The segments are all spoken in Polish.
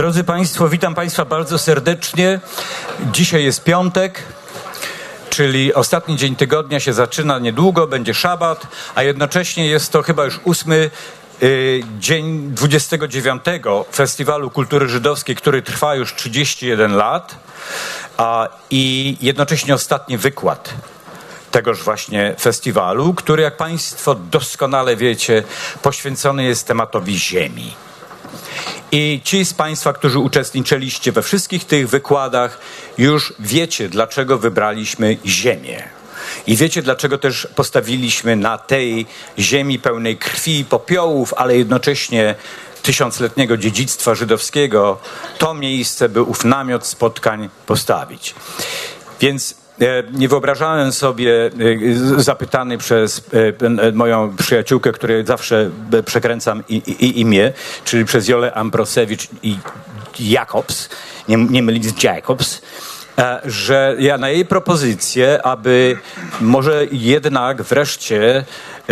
Drodzy Państwo, witam Państwa bardzo serdecznie. Dzisiaj jest piątek, czyli ostatni dzień tygodnia się zaczyna niedługo, będzie szabat, a jednocześnie jest to chyba już 8. dzień 29. Festiwalu Kultury Żydowskiej, który trwa już 31 lat i jednocześnie ostatni wykład tegoż właśnie festiwalu, który, jak Państwo doskonale wiecie, poświęcony jest tematowi ziemi. I ci z Państwa, którzy uczestniczyliście we wszystkich tych wykładach, już wiecie, dlaczego wybraliśmy ziemię. I wiecie, dlaczego też postawiliśmy na tej ziemi pełnej krwi i popiołów, ale jednocześnie tysiącletniego dziedzictwa żydowskiego, to miejsce, by ów namiot spotkań postawić. Więc nie wyobrażałem sobie, zapytany przez moją przyjaciółkę, której zawsze przekręcam imię, czyli przez Jolę Ambrosewicz i Jakobs, nie mylić z Jacobs, że ja na jej propozycję, aby może jednak wreszcie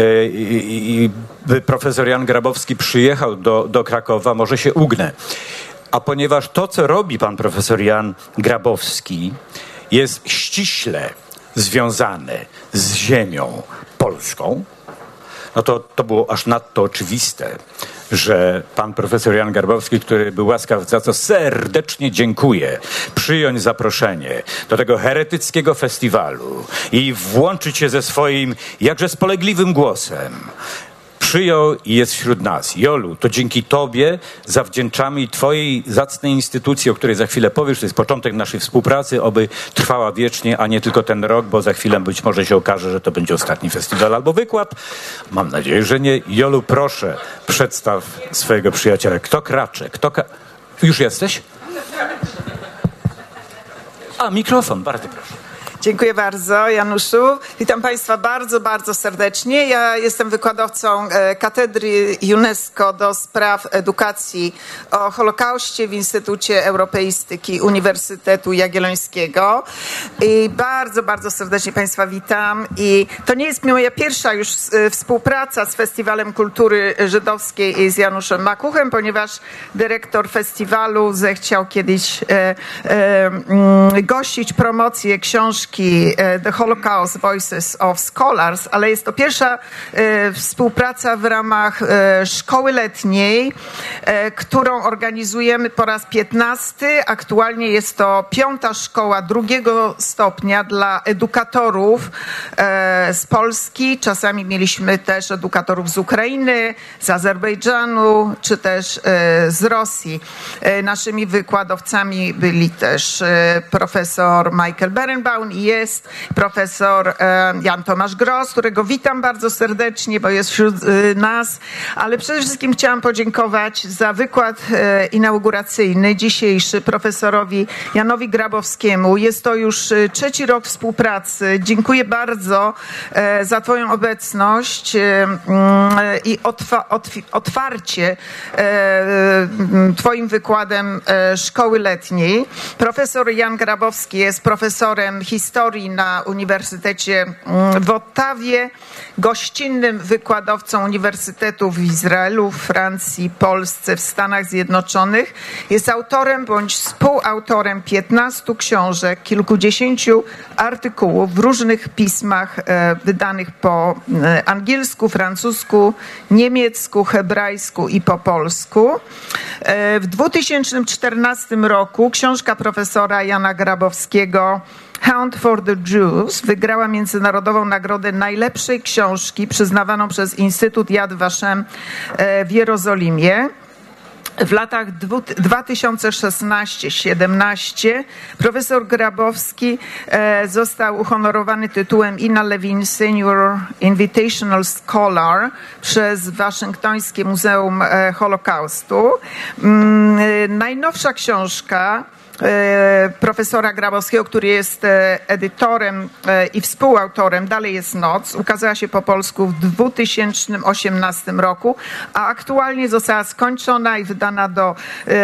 profesor Jan Grabowski przyjechał do Krakowa, może się ugnę. A ponieważ to, co robi pan profesor Jan Grabowski, jest ściśle związane z ziemią polską, no to było aż nadto oczywiste, że pan profesor Jan Grabowski, który był łaskaw, za co serdecznie dziękuję, przyjąć zaproszenie do tego heretyckiego festiwalu i włączyć się ze swoim jakże spolegliwym głosem, przyjął i jest wśród nas. Jolu, to dzięki Tobie zawdzięczamy i Twojej zacnej instytucji, o której za chwilę powiesz, to jest początek naszej współpracy, oby trwała wiecznie, a nie tylko ten rok, bo za chwilę być może się okaże, że to będzie ostatni festiwal albo wykład. Mam nadzieję, że nie. Jolu, proszę, przedstaw swojego przyjaciela. Kto kracze? Już jesteś? A, mikrofon, bardzo proszę. Dziękuję bardzo, Januszu. Witam Państwa bardzo, bardzo serdecznie. Ja jestem wykładowcą Katedry UNESCO do spraw edukacji o Holokauście w Instytucie Europeistyki Uniwersytetu Jagiellońskiego. I bardzo, bardzo serdecznie Państwa witam. I to nie jest moja pierwsza już współpraca z Festiwalem Kultury Żydowskiej i z Januszem Makuchem, ponieważ dyrektor festiwalu zechciał kiedyś gościć promocję książki The Holocaust Voices of Scholars, ale jest to pierwsza współpraca w ramach szkoły letniej, którą organizujemy po raz 15. Aktualnie jest to 5. szkoła 2. stopnia dla edukatorów z Polski. Czasami mieliśmy też edukatorów z Ukrainy, z Azerbejdżanu, czy też z Rosji. Naszymi wykładowcami byli też profesor Michael Berenbaum i jest profesor Jan Tomasz Gross, którego witam bardzo serdecznie, bo jest wśród nas, ale przede wszystkim chciałam podziękować za wykład inauguracyjny dzisiejszy profesorowi Janowi Grabowskiemu. Jest to już 3. rok współpracy. Dziękuję bardzo za Twoją obecność i otwarcie Twoim wykładem szkoły letniej. Profesor Jan Grabowski jest profesorem historii na Uniwersytecie w Ottawie, gościnnym wykładowcą uniwersytetów w Izraelu, Francji, Polsce, w Stanach Zjednoczonych. Jest autorem bądź współautorem 15 książek, kilkudziesięciu artykułów w różnych pismach wydanych po angielsku, francusku, niemiecku, hebrajsku i po polsku. W 2014 roku książka profesora Jana Grabowskiego Hunt for the Jews wygrała międzynarodową nagrodę najlepszej książki przyznawaną przez Instytut Yad Vashem w Jerozolimie. W latach 2016-17 profesor Grabowski został uhonorowany tytułem Ina Levin Senior Invitational Scholar przez Waszyngtońskie Muzeum Holokaustu. Najnowsza książka profesora Grabowskiego, który jest edytorem i współautorem Dalej jest noc, ukazała się po polsku w 2018 roku, a aktualnie została skończona i wydana do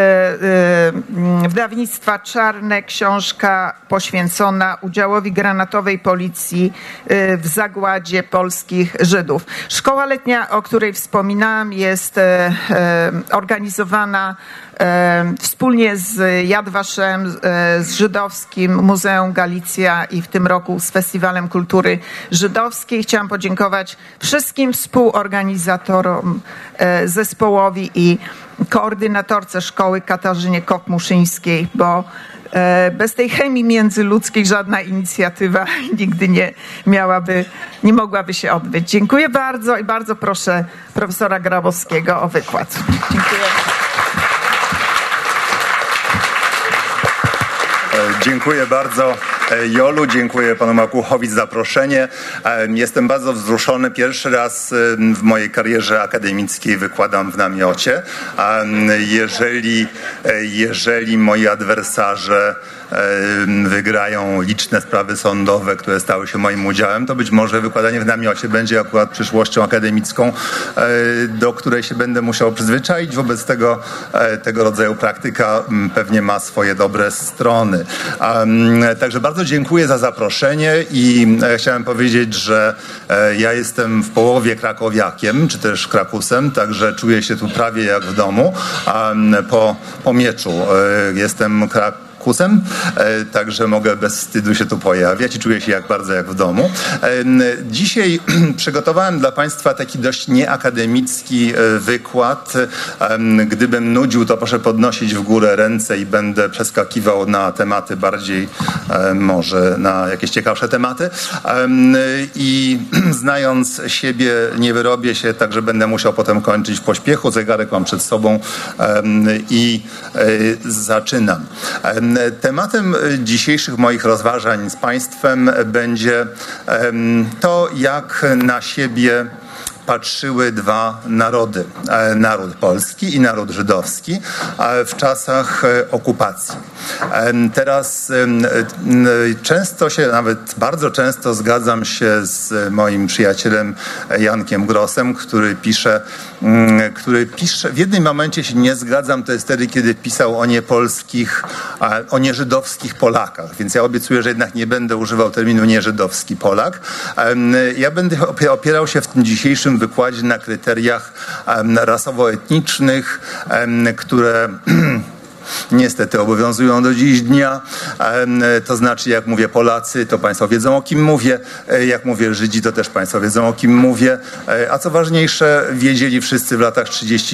wydawnictwa Czarne książka poświęcona udziałowi granatowej policji w zagładzie polskich Żydów. Szkoła letnia, o której wspominałam, jest organizowana wspólnie z Yad Vashem, z Żydowskim Muzeum Galicja i w tym roku z Festiwalem Kultury Żydowskiej. Chciałam podziękować wszystkim współorganizatorom, zespołowi i koordynatorce szkoły Katarzynie Kok-Muszyńskiej, bo bez tej chemii międzyludzkiej żadna inicjatywa nigdy nie mogłaby się odbyć. Dziękuję bardzo i bardzo proszę profesora Grabowskiego o wykład. Dziękuję. Dziękuję bardzo Jolu, dziękuję panu Makłuchowi za zaproszenie. Jestem bardzo wzruszony. Pierwszy raz w mojej karierze akademickiej wykładam w namiocie. Jeżeli moi adwersarze wygrają liczne sprawy sądowe, które stały się moim udziałem, to być może wykładanie w namiocie będzie akurat przyszłością akademicką, do której się będę musiał przyzwyczaić. Wobec tego rodzaju praktyka pewnie ma swoje dobre strony. Także bardzo dziękuję za zaproszenie i chciałem powiedzieć, że ja jestem w połowie krakowiakiem, czy też krakusem, także czuję się tu prawie jak w domu. Po mieczu jestem krakusem, także mogę bez wstydu się tu pojawiać i czuję się bardzo jak w domu. Dzisiaj przygotowałem dla Państwa taki dość nieakademicki wykład. Gdybym nudził, to proszę podnosić w górę ręce i będę przeskakiwał na tematy bardziej, może na jakieś ciekawsze tematy. I znając siebie, nie wyrobię się, także będę musiał potem kończyć w pośpiechu. Zegarek mam przed sobą i zaczynam. Tematem dzisiejszych moich rozważań z Państwem będzie to, jak na siebie patrzyły dwa narody, naród polski i naród żydowski w czasach okupacji. Teraz często się, nawet bardzo często zgadzam się z moim przyjacielem Jankiem Grossem, który pisze, w jednym momencie się nie zgadzam, to jest wtedy, kiedy pisał o nieżydowskich Polakach, więc ja obiecuję, że jednak nie będę używał terminu nieżydowski Polak. Ja będę opierał się w tym dzisiejszym wykładzie na kryteriach rasowo-etnicznych, które niestety obowiązują do dziś dnia. To znaczy, jak mówię Polacy, to Państwo wiedzą, o kim mówię. Jak mówię Żydzi, to też Państwo wiedzą, o kim mówię. A co ważniejsze, wiedzieli wszyscy w latach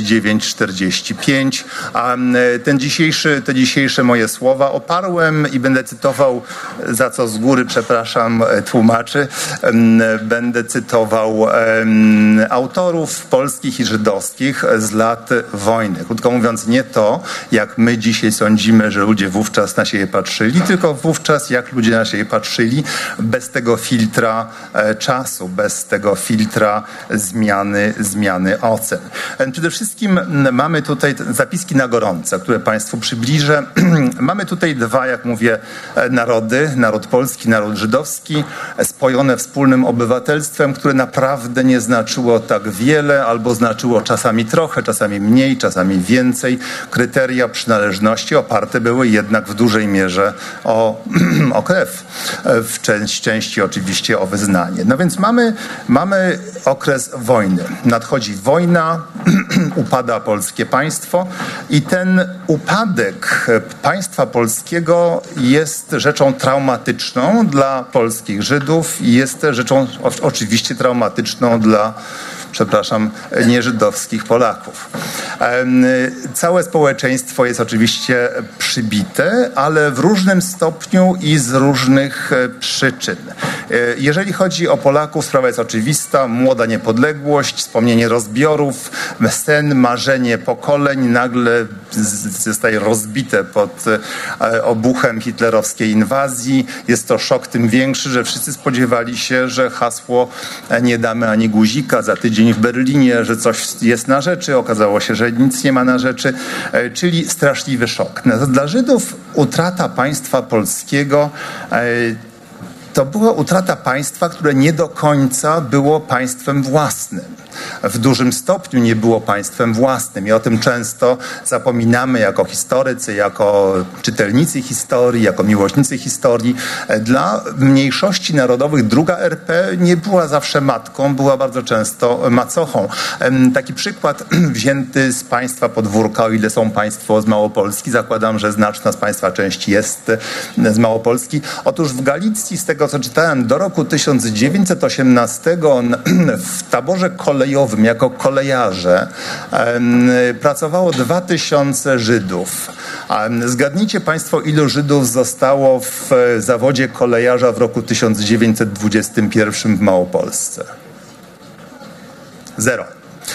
39-45. A te dzisiejsze moje słowa oparłem i będę cytował, za co z góry przepraszam tłumaczy, będę cytował autorów polskich i żydowskich z lat wojny. Krótko mówiąc, nie to, jak my dzisiaj sądzimy, że ludzie wówczas na siebie patrzyli, tylko wówczas jak ludzie na siebie patrzyli, bez tego filtra czasu, bez tego filtra zmiany ocen. Przede wszystkim mamy tutaj zapiski na gorąco, które Państwu przybliżę. Mamy tutaj dwa, jak mówię, narody, naród polski, naród żydowski, spojone wspólnym obywatelstwem, które naprawdę nie znaczyło tak wiele, albo znaczyło czasami trochę, czasami mniej, czasami więcej. Kryteria przynależności oparte były jednak w dużej mierze o krew, w części oczywiście o wyznanie. No więc mamy okres wojny. Nadchodzi wojna, upada polskie państwo i ten upadek państwa polskiego jest rzeczą traumatyczną dla polskich Żydów i jest rzeczą oczywiście traumatyczną dla nieżydowskich Polaków. Całe społeczeństwo jest oczywiście przybite, ale w różnym stopniu i z różnych przyczyn. Jeżeli chodzi o Polaków, sprawa jest oczywista. Młoda niepodległość, wspomnienie rozbiorów, sen, marzenie pokoleń nagle zostaje rozbite pod obuchem hitlerowskiej inwazji. Jest to szok tym większy, że wszyscy spodziewali się, że hasło nie damy ani guzika za tydzień w Berlinie, że coś jest na rzeczy. Okazało się, że nic nie ma na rzeczy, czyli straszliwy szok. Dla Żydów utrata państwa polskiego to była utrata państwa, które nie do końca było państwem własnym. w dużym stopniu nie było państwem własnym i o tym często zapominamy jako historycy, jako czytelnicy historii, jako miłośnicy historii. Dla mniejszości narodowych druga RP nie była zawsze matką, była bardzo często macochą. Taki przykład wzięty z państwa podwórka, o ile są państwo z Małopolski, zakładam, że znaczna z państwa część jest z Małopolski. Otóż w Galicji, z tego co czytałem, do roku 1918 w taborze kolejowym jako kolejarze pracowało 2000 Żydów. Zgadnijcie państwo, ilu Żydów zostało w zawodzie kolejarza w roku 1921 w Małopolsce? 0.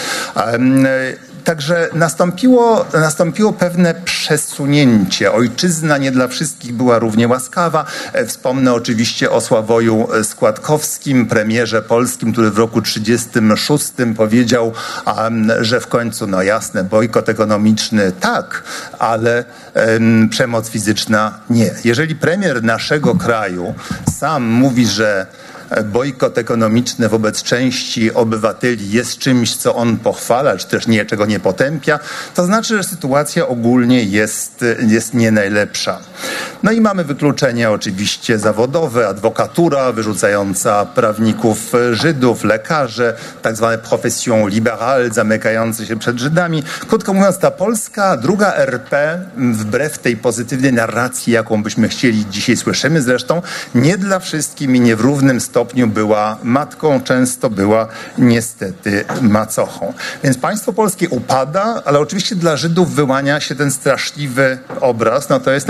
Także nastąpiło pewne przesunięcie. Ojczyzna nie dla wszystkich była równie łaskawa. Wspomnę oczywiście o Sławoju Składkowskim, premierze polskim, który w roku 1936 powiedział, że w końcu, no jasne, bojkot ekonomiczny tak, ale przemoc fizyczna nie. Jeżeli premier naszego kraju sam mówi, że bojkot ekonomiczny wobec części obywateli jest czymś, co on pochwala, czy też czego nie potępia, to znaczy, że sytuacja ogólnie jest nie najlepsza. No i mamy wykluczenie oczywiście zawodowe, adwokatura wyrzucająca prawników Żydów, lekarze, tak zwane profession libérale zamykające się przed Żydami. Krótko mówiąc, ta polska druga RP, wbrew tej pozytywnej narracji, jaką byśmy chcieli, dzisiaj słyszymy zresztą, nie dla wszystkim i nie w równym stopniu była matką, często była niestety macochą. Więc państwo polskie upada, ale oczywiście dla Żydów wyłania się ten straszliwy obraz, no to jest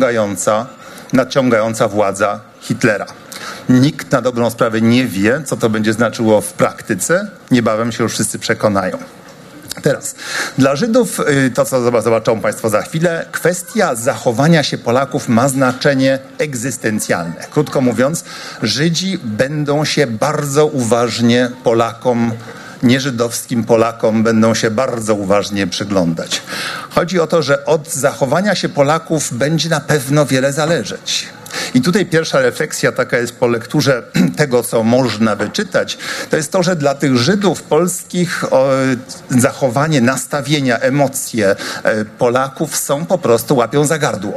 nadciągająca władza Hitlera. Nikt na dobrą sprawę nie wie, co to będzie znaczyło w praktyce. Niebawem się już wszyscy przekonają. Teraz, dla Żydów, to co zobaczą państwo za chwilę, kwestia zachowania się Polaków ma znaczenie egzystencjalne. Krótko mówiąc, Żydzi będą się bardzo uważnie Polakom, nieżydowskim Polakom będą się bardzo uważnie przyglądać. Chodzi o to, że od zachowania się Polaków będzie na pewno wiele zależeć. I tutaj pierwsza refleksja taka jest po lekturze tego, co można wyczytać, to jest to, że dla tych Żydów polskich zachowanie, nastawienia, emocje Polaków są po prostu łapią za gardło.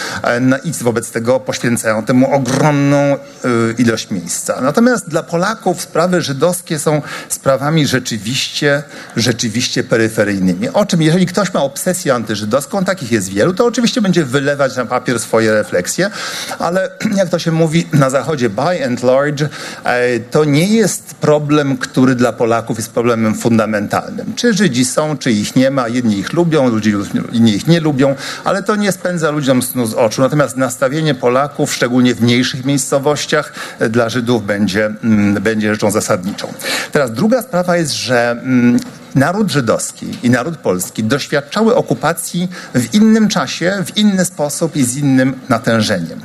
I wobec tego poświęcają temu ogromną ilość miejsca. Natomiast dla Polaków sprawy żydowskie są sprawami rzeczywiście peryferyjnymi. O czym, jeżeli ktoś ma obsesję antyżydowską, takich jest wielu, to oczywiście będzie wylewać na papier swoje refleksje, ale jak to się mówi na Zachodzie, by and large, to nie jest problem, który dla Polaków jest problemem fundamentalnym. Czy Żydzi są, czy ich nie ma, jedni ich lubią, inni ich nie lubią, ale to nie spędza ludziom snu z oczu. Natomiast nastawienie Polaków, szczególnie w mniejszych miejscowościach, dla Żydów będzie rzeczą zasadniczą. Teraz druga sprawa jest, że naród żydowski i naród polski doświadczały okupacji w innym czasie, w inny sposób i z innym natężeniem.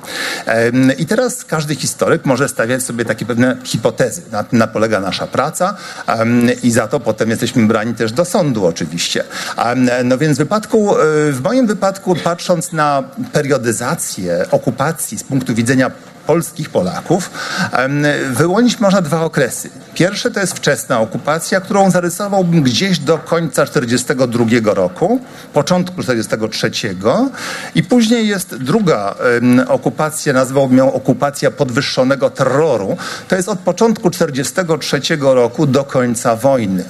I teraz każdy historyk może stawiać sobie takie pewne hipotezy. Na tym polega nasza praca i za to potem jesteśmy brani też do sądu oczywiście. No więc w moim wypadku, patrząc na periodyzację okupacji z punktu widzenia polskich Polaków, wyłonić można dwa okresy. Pierwszy to jest wczesna okupacja, którą zarysowałbym gdzieś do końca 1942 roku, początku 1943 i później jest druga okupacja, nazwałbym ją okupacja podwyższonego terroru. To jest od początku 1943 roku do końca wojny.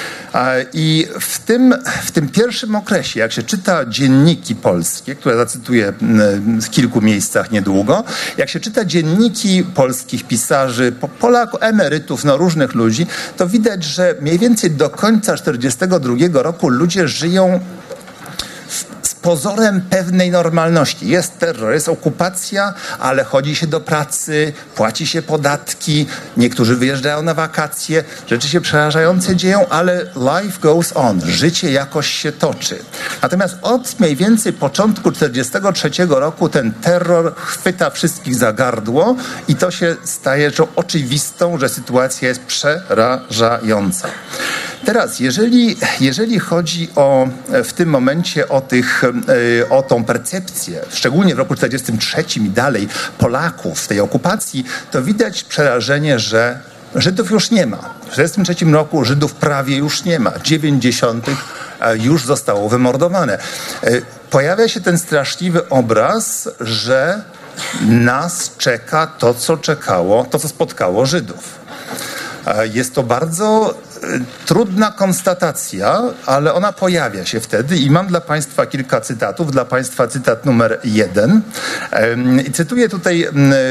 I w tym pierwszym okresie, jak się czyta dzienniki polskie, które zacytuję w kilku miejscach niedługo, jak się czyta dzienniki polskich pisarzy, Polaków, emerytów, różnych ludzi, to widać, że mniej więcej do końca 1942 roku ludzie żyją z pozorem pewnej normalności. Jest terror, jest okupacja, ale chodzi się do pracy, płaci się podatki, niektórzy wyjeżdżają na wakacje, rzeczy się przerażające dzieją, ale life goes on, życie jakoś się toczy. Natomiast od mniej więcej początku 1943 roku ten terror chwyta wszystkich za gardło i to się staje rzeczą oczywistą, że sytuacja jest przerażająca. Teraz, jeżeli chodzi w tym momencie o tą percepcję, szczególnie w roku 1943 i dalej Polaków w tej okupacji, to widać przerażenie, że Żydów już nie ma. W 1943 roku Żydów prawie już nie ma. 9/10 już zostało wymordowane. Pojawia się ten straszliwy obraz, że nas czeka to, co spotkało Żydów. Jest to bardzo trudna konstatacja, ale ona pojawia się wtedy i mam dla Państwa kilka cytatów. Dla Państwa cytat numer 1. I cytuję tutaj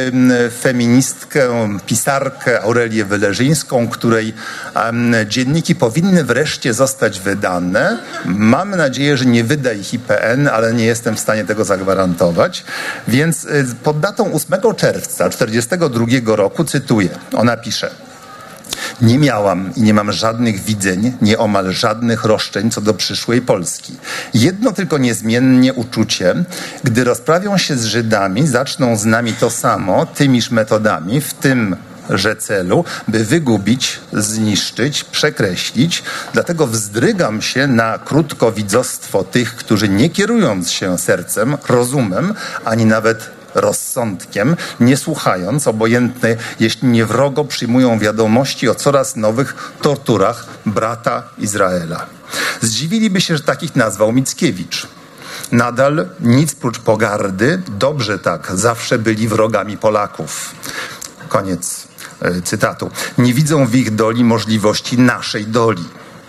feministkę, pisarkę Aurelię Weleżyńską, której dzienniki powinny wreszcie zostać wydane. Mam nadzieję, że nie wyda ich IPN, ale nie jestem w stanie tego zagwarantować. Więc pod datą 8 czerwca 1942 roku cytuję. Ona pisze: nie miałam i nie mam żadnych widzeń, nieomal żadnych roszczeń co do przyszłej Polski. Jedno tylko niezmiennie uczucie, gdy rozprawią się z Żydami, zaczną z nami to samo, tymiż metodami, w tymże celu, by wygubić, zniszczyć, przekreślić. Dlatego wzdrygam się na krótkowidzostwo tych, którzy nie kierując się sercem, rozumem, ani nawet rozsądkiem, nie słuchając, obojętne, jeśli nie wrogo, przyjmują wiadomości o coraz nowych torturach brata Izraela. Zdziwiliby się, że takich nazwał Mickiewicz. Nadal nic prócz pogardy, dobrze tak, zawsze byli wrogami Polaków. Koniec cytatu. Nie widzą w ich doli możliwości naszej doli.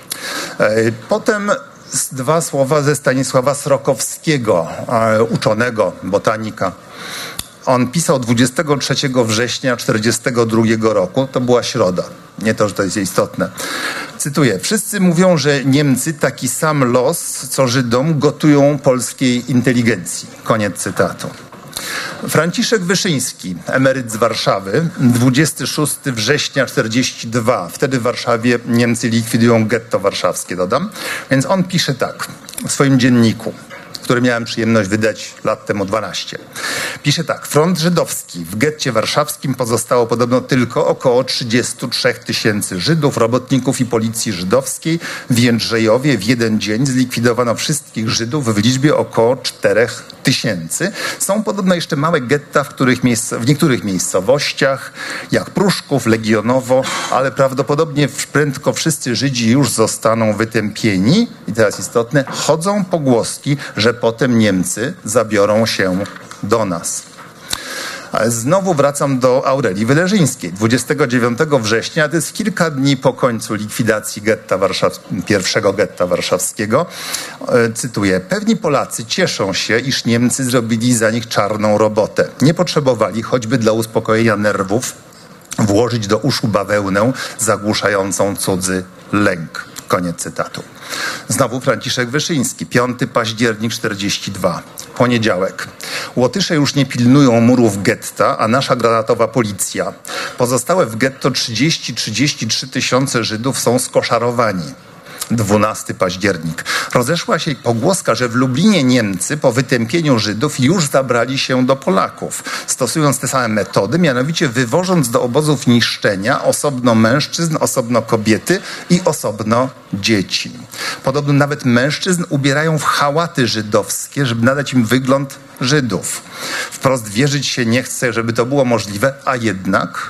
Potem dwa słowa ze Stanisława Srokowskiego, uczonego, botanika. On pisał 23 września 1942 roku, to była środa. Nie to, że to jest istotne. Cytuję. Wszyscy mówią, że Niemcy taki sam los, co Żydom, gotują polskiej inteligencji. Koniec cytatu. Franciszek Wyszyński, emeryt z Warszawy, 26 września 1942. Wtedy w Warszawie Niemcy likwidują getto warszawskie, dodam. Więc on pisze tak w swoim dzienniku, który miałem przyjemność wydać lat temu 12. Pisze tak. Front żydowski. W getcie warszawskim pozostało podobno tylko około 33 000 Żydów, robotników i policji żydowskiej. W Jędrzejowie w jeden dzień zlikwidowano wszystkich Żydów w liczbie około 4 000. Są podobno jeszcze małe getta w niektórych miejscowościach, jak Pruszków, Legionowo, ale prawdopodobnie prędko wszyscy Żydzi już zostaną wytępieni. I teraz istotne, chodzą pogłoski, że potem Niemcy zabiorą się do nas. Znowu wracam do Aurelii Weleżyńskiej. 29 września, to jest kilka dni po końcu likwidacji pierwszego getta warszawskiego. Cytuję. Pewni Polacy cieszą się, iż Niemcy zrobili za nich czarną robotę. Nie potrzebowali, choćby dla uspokojenia nerwów, włożyć do uszu bawełnę zagłuszającą cudzy lęk. Koniec cytatu. Znowu Franciszek Wyszyński, 5 październik 1942. Poniedziałek. Łotysze już nie pilnują murów getta, a nasza granatowa policja. Pozostałe w getto 30-33 tysiące Żydów są skoszarowani. 12 październik. Rozeszła się pogłoska, że w Lublinie Niemcy po wytępieniu Żydów już zabrali się do Polaków, stosując te same metody, mianowicie wywożąc do obozów niszczenia osobno mężczyzn, osobno kobiety i osobno dzieci. Podobno nawet mężczyzn ubierają w chałaty żydowskie, żeby nadać im wygląd Żydów. Wprost wierzyć się nie chce, żeby to było możliwe, a jednak...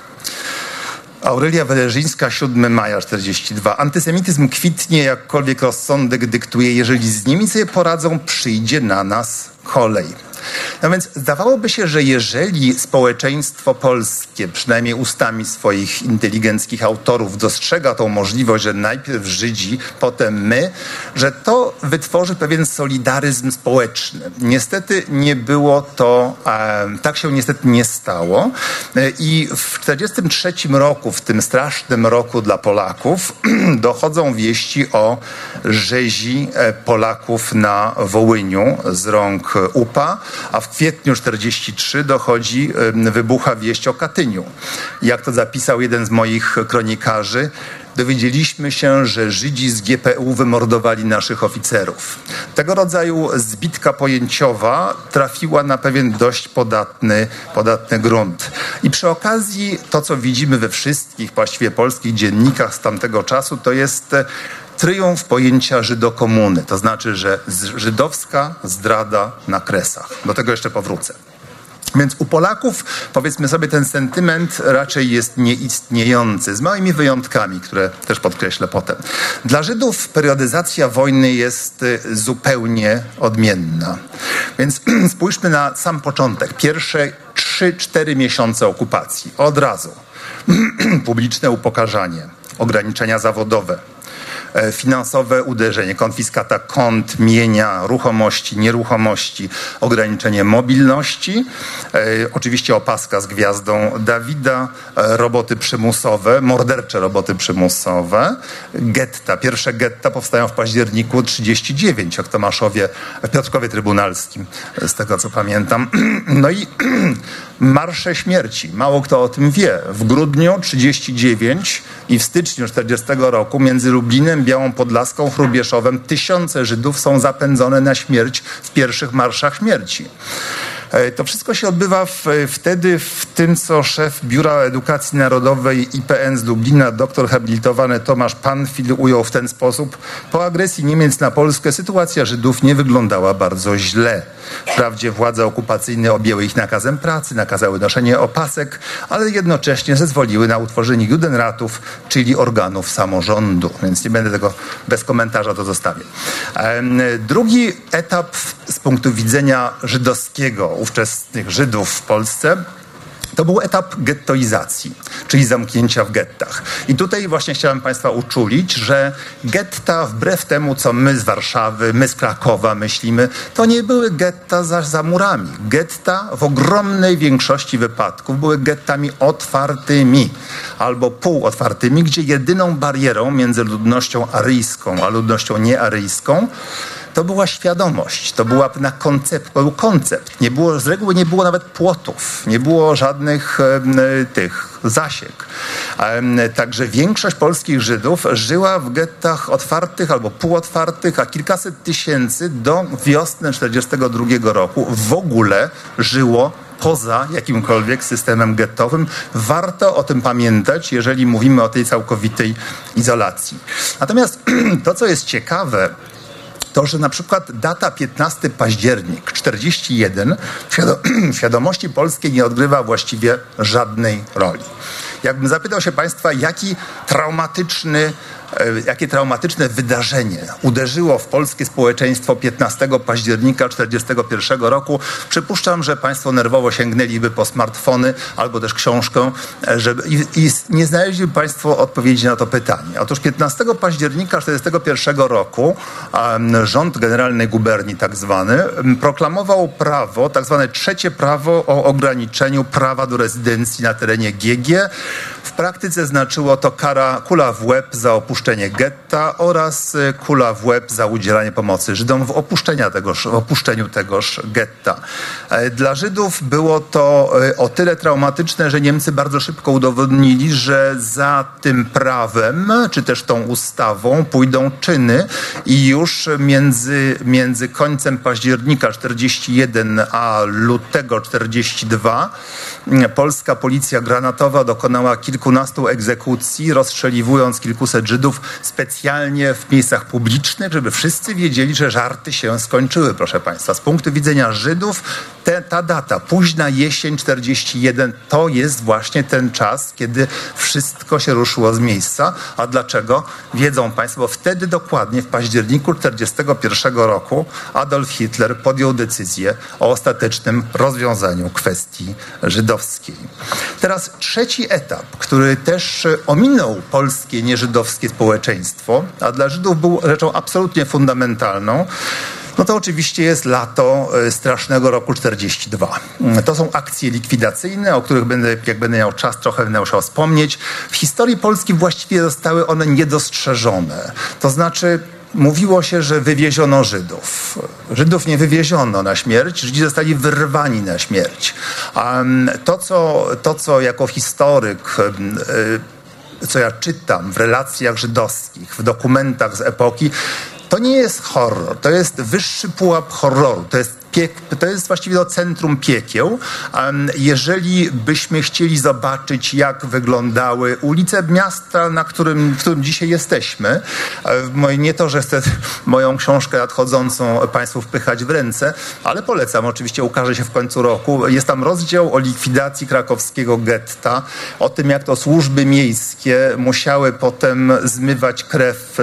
Aurelia Weleżyńska, 7 maja 1942. Antysemityzm kwitnie, jakkolwiek rozsądek dyktuje. Jeżeli z nimi sobie poradzą, przyjdzie na nas kolej. No więc zdawałoby się, że jeżeli społeczeństwo polskie, przynajmniej ustami swoich inteligenckich autorów, dostrzega tą możliwość, że najpierw Żydzi, potem my, że to wytworzy pewien solidaryzm społeczny. Niestety nie było to, tak się niestety nie stało. I w 1943 roku, w tym strasznym roku dla Polaków, dochodzą wieści o rzezi Polaków na Wołyniu z rąk UPA, a w kwietniu 1943 wybucha wieść o Katyniu. Jak to zapisał jeden z moich kronikarzy, dowiedzieliśmy się, że Żydzi z GPU wymordowali naszych oficerów. Tego rodzaju zbitka pojęciowa trafiła na pewien dość podatny grunt. I przy okazji to, co widzimy we wszystkich właściwie polskich dziennikach z tamtego czasu, to jest triumf pojęcia żydokomuny. To znaczy, że żydowska zdrada na Kresach. Do tego jeszcze powrócę. Więc u Polaków, powiedzmy sobie, ten sentyment raczej jest nieistniejący, z małymi wyjątkami, które też podkreślę potem. Dla Żydów periodyzacja wojny jest zupełnie odmienna. Więc spójrzmy na sam początek. Pierwsze 3-4 miesiące okupacji. Od razu publiczne upokarzanie, ograniczenia zawodowe, finansowe uderzenie, konfiskata kont, mienia, ruchomości, nieruchomości, ograniczenie mobilności, oczywiście opaska z gwiazdą Dawida, roboty przymusowe, mordercze roboty przymusowe, getta. Pierwsze getta powstają w październiku 1939 w Tomaszowie, w Piotrkowie Trybunalskim, z tego co pamiętam. No i marsze śmierci. Mało kto o tym wie. W grudniu 1939 i w styczniu 1940 roku między Lublinem, Białą Podlaską, Hrubieszowem tysiące Żydów są zapędzone na śmierć w pierwszych marszach śmierci. To wszystko się odbywa wtedy w tym, co szef Biura Edukacji Narodowej IPN z Lublina, doktor habilitowany Tomasz Panfil ujął w ten sposób. Po agresji Niemiec na Polskę sytuacja Żydów nie wyglądała bardzo źle. Wprawdzie władze okupacyjne objęły ich nakazem pracy, nakazały noszenie opasek, ale jednocześnie zezwoliły na utworzenie Judenratów, czyli organów samorządu. Więc nie będę tego bez komentarza to zostawię. Drugi etap z punktu widzenia żydowskiego, ówczesnych Żydów w Polsce, to był etap gettoizacji, czyli zamknięcia w gettach. I tutaj właśnie chciałem Państwa uczulić, że getta, wbrew temu, co my z Warszawy, my z Krakowa myślimy, to nie były getta za murami. Getta w ogromnej większości wypadków były gettami otwartymi albo półotwartymi, gdzie jedyną barierą między ludnością aryjską a ludnością niearyjską to była świadomość, to był koncept. Z reguły nie było nawet płotów, nie było żadnych zasiek. Także większość polskich Żydów żyła w gettach otwartych albo półotwartych, a kilkaset tysięcy do wiosny 1942 roku w ogóle żyło poza jakimkolwiek systemem gettowym. Warto o tym pamiętać, jeżeli mówimy o tej całkowitej izolacji. Natomiast to, co jest ciekawe, to, że na przykład data 15 październik 1941 w świadomości polskiej nie odgrywa właściwie żadnej roli. Jakbym zapytał się Państwa, jakie traumatyczne wydarzenie uderzyło w polskie społeczeństwo 15 października 1941 roku, przypuszczam, że Państwo nerwowo sięgnęliby po smartfony albo też książkę i nie znaleźliby Państwo odpowiedzi na to pytanie. Otóż 15 października 1941 roku rząd generalnej guberni tak zwany proklamował prawo, tak zwane trzecie prawo o ograniczeniu prawa do rezydencji na terenie GG. W praktyce znaczyło to kula w łeb za opuszczenie getta oraz kula w łeb za udzielanie pomocy Żydom w opuszczeniu tegoż getta. Dla Żydów było to o tyle traumatyczne, że Niemcy bardzo szybko udowodnili, że za tym prawem, czy też tą ustawą pójdą czyny i już między końcem października 1941 a lutego 1942 polska policja granatowa dokonała kilkunastu egzekucji, rozstrzeliwując kilkuset Żydów specjalnie w miejscach publicznych, żeby wszyscy wiedzieli, że żarty się skończyły, proszę Państwa. Z punktu widzenia Żydów ta data, późna jesień 1941, to jest właśnie ten czas, kiedy wszystko się ruszyło z miejsca. A dlaczego? Wiedzą Państwo, bo wtedy dokładnie w październiku 1941 roku Adolf Hitler podjął decyzję o ostatecznym rozwiązaniu kwestii żydowskiej. Teraz trzeci etap, który też ominął polskie nieżydowskie społeczeństwo, a dla Żydów był rzeczą absolutnie fundamentalną, no to oczywiście jest lato strasznego roku 1942. To są akcje likwidacyjne, o których jak będę miał czas, trochę będę musiał wspomnieć. W historii Polski właściwie zostały one niedostrzeżone. To znaczy mówiło się, że wywieziono Żydów. Żydów nie wywieziono na śmierć, Żydzi zostali wyrwani na śmierć. To, co jako historyk, co ja czytam w relacjach żydowskich, w dokumentach z epoki, to nie jest horror, to jest wyższy pułap horroru. To jest to jest właściwie centrum piekieł. Jeżeli byśmy chcieli zobaczyć, jak wyglądały ulice miasta, w którym dzisiaj jesteśmy, nie to, że chcę moją książkę nadchodzącą Państwu wpychać w ręce, ale polecam, oczywiście ukaże się w końcu roku. Jest tam rozdział o likwidacji krakowskiego getta, o tym, jak to służby miejskie musiały potem zmywać krew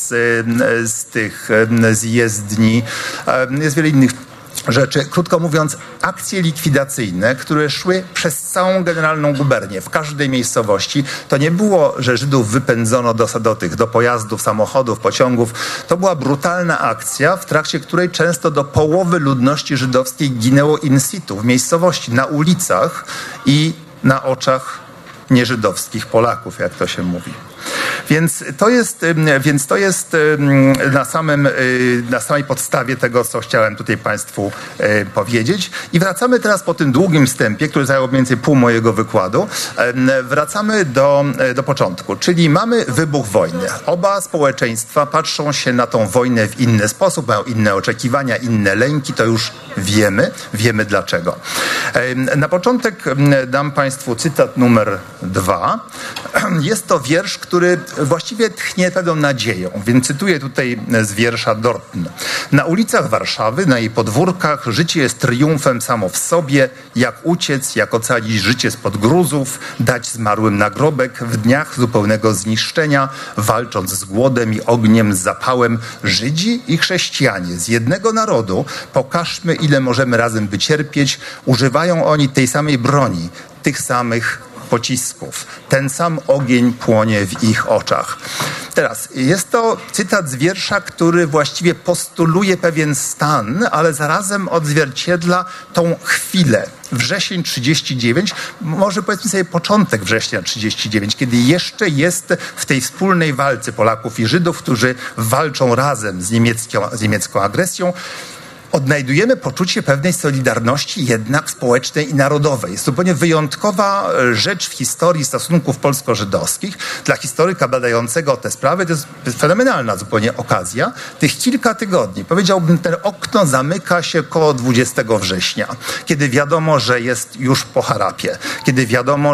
z jezdni. Jest wiele innych rzeczy. Krótko mówiąc, akcje likwidacyjne, które szły przez całą generalną gubernię, w każdej miejscowości, to nie było, że Żydów wypędzono do pojazdów, samochodów, pociągów. To była brutalna akcja, w trakcie której często do połowy ludności żydowskiej ginęło in situ, w miejscowości, na ulicach i na oczach nieżydowskich Polaków, jak to się mówi. Więc to jest na samej podstawie tego, co chciałem tutaj Państwu powiedzieć. I wracamy teraz po tym długim wstępie, który zajął mniej więcej pół mojego wykładu, wracamy do początku. Czyli mamy wybuch wojny. Oba społeczeństwa patrzą się na tą wojnę w inny sposób, mają inne oczekiwania, inne lęki, to już wiemy dlaczego. Na początek dam Państwu cytat numer 2. Jest to wiersz, który właściwie tchnie pewną nadzieją, więc cytuję tutaj z wiersza Dortn. Na ulicach Warszawy, na jej podwórkach życie jest triumfem samo w sobie, jak uciec, jak ocalić życie spod gruzów, dać zmarłym nagrobek w dniach zupełnego zniszczenia, walcząc z głodem i ogniem, z zapałem. Żydzi i chrześcijanie z jednego narodu, pokażmy, ile możemy razem wycierpieć, używają oni tej samej broni, tych samych pocisków. Ten sam ogień płonie w ich oczach. Teraz, jest to cytat z wiersza, który właściwie postuluje pewien stan, ale zarazem odzwierciedla tą chwilę. Wrzesień 39, może powiedzmy sobie początek września 39, kiedy jeszcze jest w tej wspólnej walce Polaków i Żydów, którzy walczą razem z niemiecką agresją, odnajdujemy poczucie pewnej solidarności jednak społecznej i narodowej. Jest to zupełnie wyjątkowa rzecz w historii stosunków polsko-żydowskich. Dla historyka badającego te sprawy to jest fenomenalna zupełnie okazja. Tych kilka tygodni, powiedziałbym, ten okno zamyka się koło 20 września, kiedy wiadomo, że jest już po harapie, kiedy wiadomo,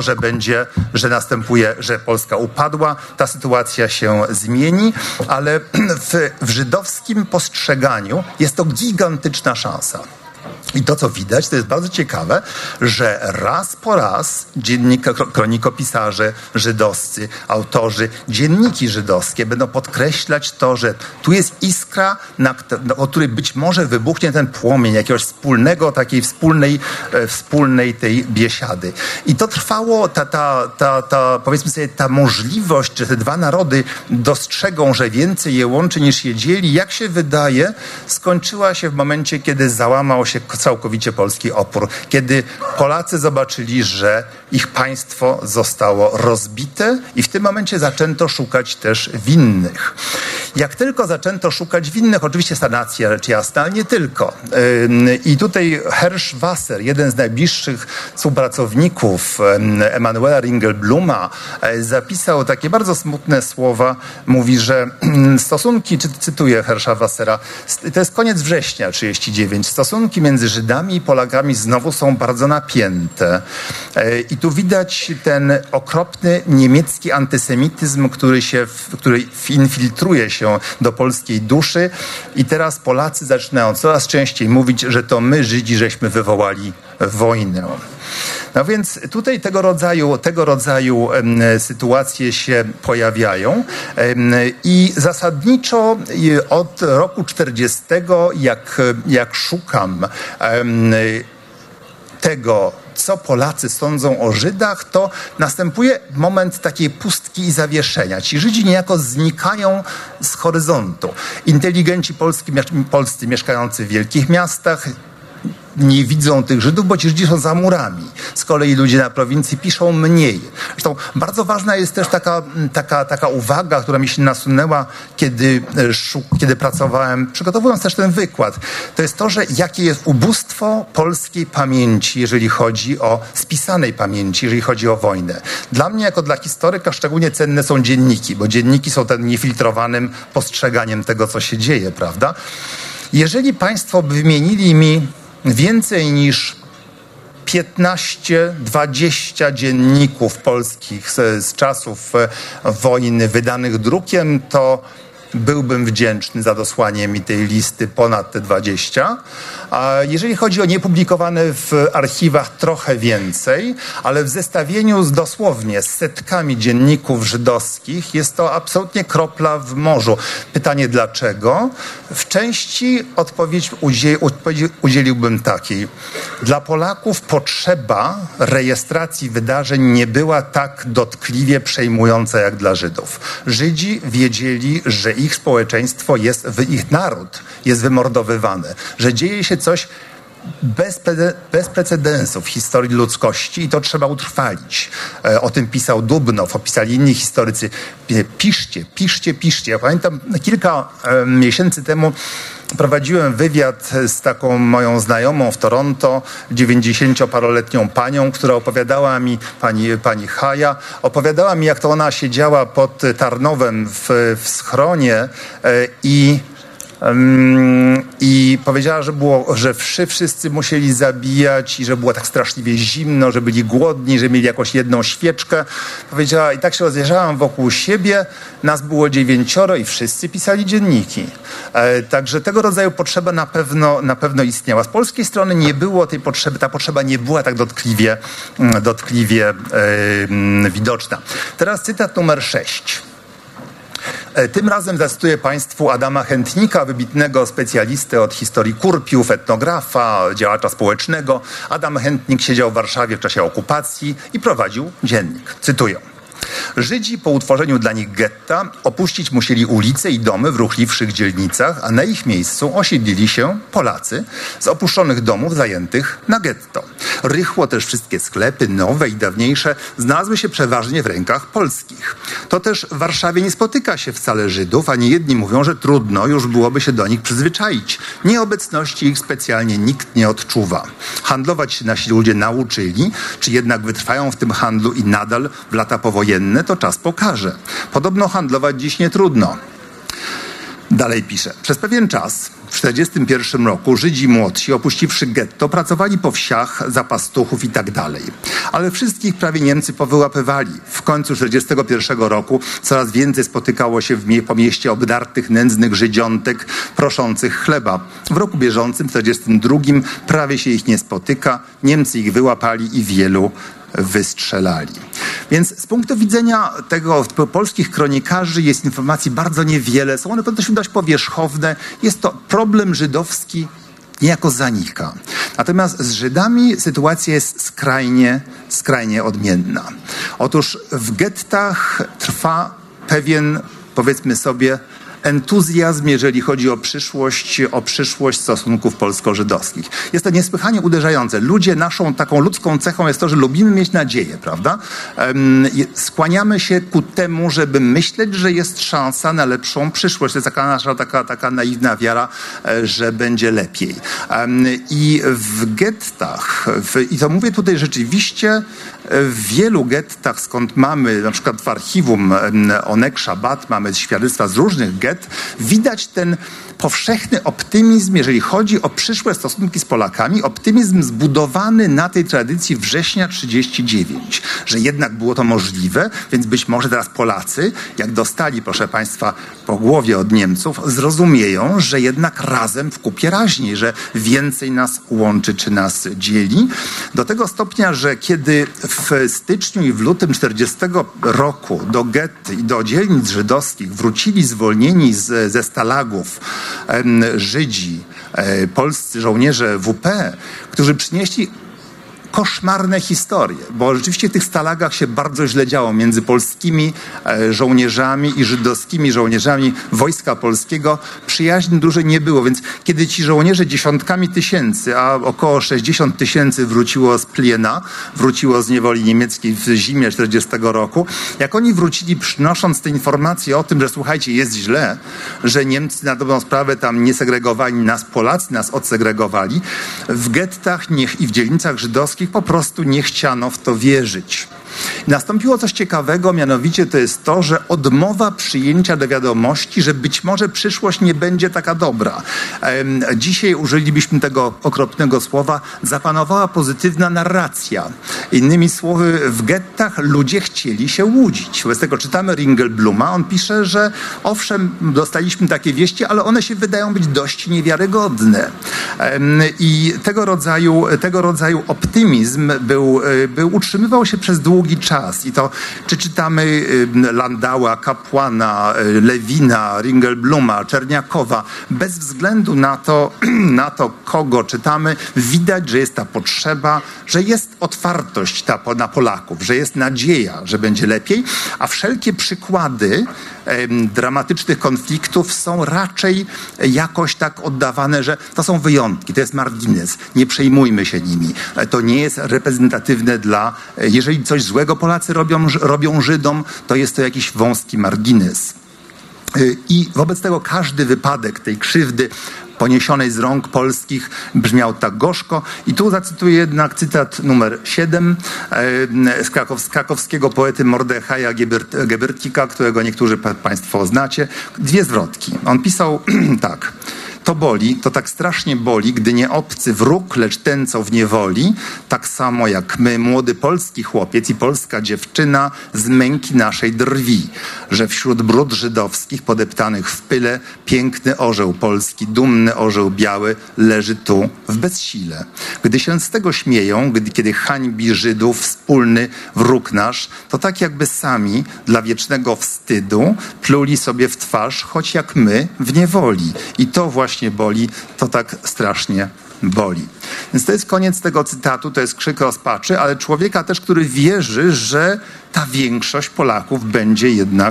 że Polska upadła, ta sytuacja się zmieni, ale w żydowskim postrzeganiu jest to gigantyczna szansa. I to, co widać, to jest bardzo ciekawe, że raz po raz kronikopisarze żydowscy, autorzy, dzienniki żydowskie będą podkreślać to, że tu jest iskra, o której być może wybuchnie ten płomień jakiegoś takiej wspólnej tej biesiady. I to trwało, powiedzmy sobie, ta możliwość, że te dwa narody dostrzegą, że więcej je łączy niż je dzieli, jak się wydaje, skończyła się w momencie, kiedy załamał się całkowicie polski opór. Kiedy Polacy zobaczyli, że ich państwo zostało rozbite i w tym momencie zaczęto szukać też winnych. Jak tylko zaczęto szukać winnych, oczywiście stagnacja, rzecz jasna, ale nie tylko. I tutaj Hersch-Wasser, jeden z najbliższich współpracowników Emanuela Ringelbluma, zapisał takie bardzo smutne słowa. Mówi, że stosunki, cytuję Herscha-Wassera, to jest koniec września 1939, stosunki między Żydami i Polakami znowu są bardzo napięte. I tu widać ten okropny niemiecki antysemityzm, który infiltruje się do polskiej duszy i teraz Polacy zaczynają coraz częściej mówić, że to my, Żydzi, żeśmy wywołali wojnę. No więc tutaj tego rodzaju sytuacje się pojawiają i zasadniczo od roku 40, jak szukam tego, co Polacy sądzą o Żydach, to następuje moment takiej pustki i zawieszenia. Ci Żydzi niejako znikają z horyzontu. Inteligenci polscy mieszkający w wielkich miastach nie widzą tych Żydów, bo ci Żydzi są za murami. Z kolei ludzie na prowincji piszą mniej. Zresztą bardzo ważna jest też taka uwaga, która mi się nasunęła, kiedy pracowałem, przygotowując też ten wykład. To jest to, że jakie jest ubóstwo polskiej pamięci, jeżeli chodzi o spisanej pamięci, jeżeli chodzi o wojnę. Dla mnie, jako dla historyka, szczególnie cenne są dzienniki, bo dzienniki są tym niefiltrowanym postrzeganiem tego, co się dzieje, prawda? Jeżeli Państwo by wymienili mi więcej niż 15-20 dzienników polskich z czasów wojny wydanych drukiem, to byłbym wdzięczny za dosłanie mi tej listy ponad te 20. A jeżeli chodzi o niepublikowane w archiwach, trochę więcej, ale w zestawieniu z dosłownie setkami dzienników żydowskich jest to absolutnie kropla w morzu. Pytanie dlaczego? W części odpowiedzi udzieliłbym takiej. Dla Polaków potrzeba rejestracji wydarzeń nie była tak dotkliwie przejmująca jak dla Żydów. Żydzi wiedzieli, że ich społeczeństwo ich naród jest wymordowywany, że dzieje się coś bez precedensu w historii ludzkości i to trzeba utrwalić. O tym pisał Dubnow, opisali inni historycy. Piszcie. Ja pamiętam, kilka miesięcy temu prowadziłem wywiad z taką moją znajomą w Toronto, 90-paroletnią panią, która opowiadała mi, pani Haja, opowiadała mi, jak to ona siedziała pod Tarnowem w schronie i powiedziała, że wszyscy musieli zabijać i że było tak straszliwie zimno, że byli głodni, że mieli jakąś jedną świeczkę. Powiedziała, i tak się rozejrzałam wokół siebie, nas było 9 i wszyscy pisali dzienniki. Także tego rodzaju potrzeba na pewno istniała. Z polskiej strony nie było tej potrzeby, ta potrzeba nie była tak dotkliwie widoczna. Teraz cytat numer 6. Tym razem zacytuję Państwu Adama Chętnika, wybitnego specjalistę od historii kurpiów, etnografa, działacza społecznego. Adam Chętnik siedział w Warszawie w czasie okupacji i prowadził dziennik. Cytuję. Żydzi po utworzeniu dla nich getta opuścić musieli ulice i domy w ruchliwszych dzielnicach, a na ich miejscu osiedlili się Polacy z opuszczonych domów zajętych na getto. Rychło też wszystkie sklepy, nowe i dawniejsze, znalazły się przeważnie w rękach polskich. To też w Warszawie nie spotyka się wcale Żydów, a niejedni mówią, że trudno już byłoby się do nich przyzwyczaić. Nieobecności ich specjalnie nikt nie odczuwa. Handlować się nasi ludzie nauczyli, czy jednak wytrwają w tym handlu i nadal w lata powojenne, to czas pokaże. Podobno handlować dziś nie trudno. Dalej pisze. Przez pewien czas, w 1941 roku, Żydzi młodsi, opuściwszy getto, pracowali po wsiach, za pastuchów i tak dalej. Ale wszystkich prawie Niemcy powyłapywali. W końcu 1941 roku coraz więcej spotykało się po mieście obdartych, nędznych Żydziątek proszących chleba. W roku bieżącym, w 1942, prawie się ich nie spotyka. Niemcy ich wyłapali i wielu wystrzelali. Więc z punktu widzenia tego polskich kronikarzy jest informacji bardzo niewiele. Są one dość powierzchowne. Jest to problem żydowski, niejako zanika. Natomiast z Żydami sytuacja jest skrajnie odmienna. Otóż w gettach trwa pewien, powiedzmy sobie, entuzjazm, jeżeli chodzi o przyszłość stosunków polsko-żydowskich. Jest to niesłychanie uderzające. Ludzie, naszą taką ludzką cechą jest to, że lubimy mieć nadzieję, prawda? Skłaniamy się ku temu, żeby myśleć, że jest szansa na lepszą przyszłość. To jest taka nasza taka naiwna wiara, że będzie lepiej. I w gettach, i to mówię tutaj rzeczywiście, w wielu gettach, skąd mamy, na przykład w archiwum Onek Szabat, mamy świadectwa z różnych gett, widać ten powszechny optymizm, jeżeli chodzi o przyszłe stosunki z Polakami, optymizm zbudowany na tej tradycji września 1939, że jednak było to możliwe, więc być może teraz Polacy, jak dostali, proszę Państwa, po głowie od Niemców, zrozumieją, że jednak razem w kupie raźniej, że więcej nas łączy czy nas dzieli. Do tego stopnia, że kiedy w styczniu i w lutym 1940 roku do gett i do dzielnic żydowskich wrócili zwolnieni ze stalagów Żydzi, polscy żołnierze WP, którzy przynieśli koszmarne historie, bo rzeczywiście w tych stalagach się bardzo źle działo między polskimi żołnierzami i żydowskimi żołnierzami Wojska Polskiego. Przyjaźni dużej nie było, więc kiedy ci żołnierze dziesiątkami tysięcy, a około 60 000 wróciło z Pliena, wróciło z niewoli niemieckiej w zimie 40 roku, jak oni wrócili przynosząc te informacje o tym, że słuchajcie, jest źle, że Niemcy na dobrą sprawę tam nie segregowali nas, Polacy nas odsegregowali, w gettach i w dzielnicach żydowskich po prostu nie chciano w to wierzyć. Nastąpiło coś ciekawego, mianowicie to jest to, że odmowa przyjęcia do wiadomości, że być może przyszłość nie będzie taka dobra. Dzisiaj użylibyśmy tego okropnego słowa, zapanowała pozytywna narracja. Innymi słowy, w gettach ludzie chcieli się łudzić. Wobec tego czytamy Ringelbluma, on pisze, że owszem, dostaliśmy takie wieści, ale one się wydają być dość niewiarygodne. I tego rodzaju optymizm utrzymywał się przez długi czas. I to, czy czytamy Landała, Kapłana, Lewina, Ringelbluma, Czerniakowa, bez względu na to, kogo czytamy, widać, że jest ta potrzeba, że jest otwartość na Polaków, że jest nadzieja, że będzie lepiej, a wszelkie przykłady dramatycznych konfliktów są raczej jakoś tak oddawane, że to są wyjątki, to jest margines, nie przejmujmy się nimi. To nie jest reprezentatywne jeżeli coś złego Polacy robią Żydom, to jest to jakiś wąski margines. I wobec tego każdy wypadek tej krzywdy poniesionej z rąk polskich brzmiał tak gorzko. I tu zacytuję jednak cytat numer 7 z krakowskiego poety Mordechaja Gebertika, którego niektórzy państwo znacie. 2 zwrotki. On pisał tak. To boli, to tak strasznie boli, gdy nie obcy wróg, lecz ten, co w niewoli, tak samo jak my, młody polski chłopiec i polska dziewczyna z męki naszej drwi, że wśród brud żydowskich podeptanych w pyle piękny orzeł polski, dumny orzeł biały leży tu w bezsile. Gdy się z tego śmieją, kiedy hańbi Żydów wspólny wróg nasz, to tak jakby sami dla wiecznego wstydu pluli sobie w twarz, choć jak my w niewoli. I to właśnie boli, to tak strasznie boli. Więc to jest koniec tego cytatu, to jest krzyk rozpaczy, ale człowieka też, który wierzy, że ta większość Polaków będzie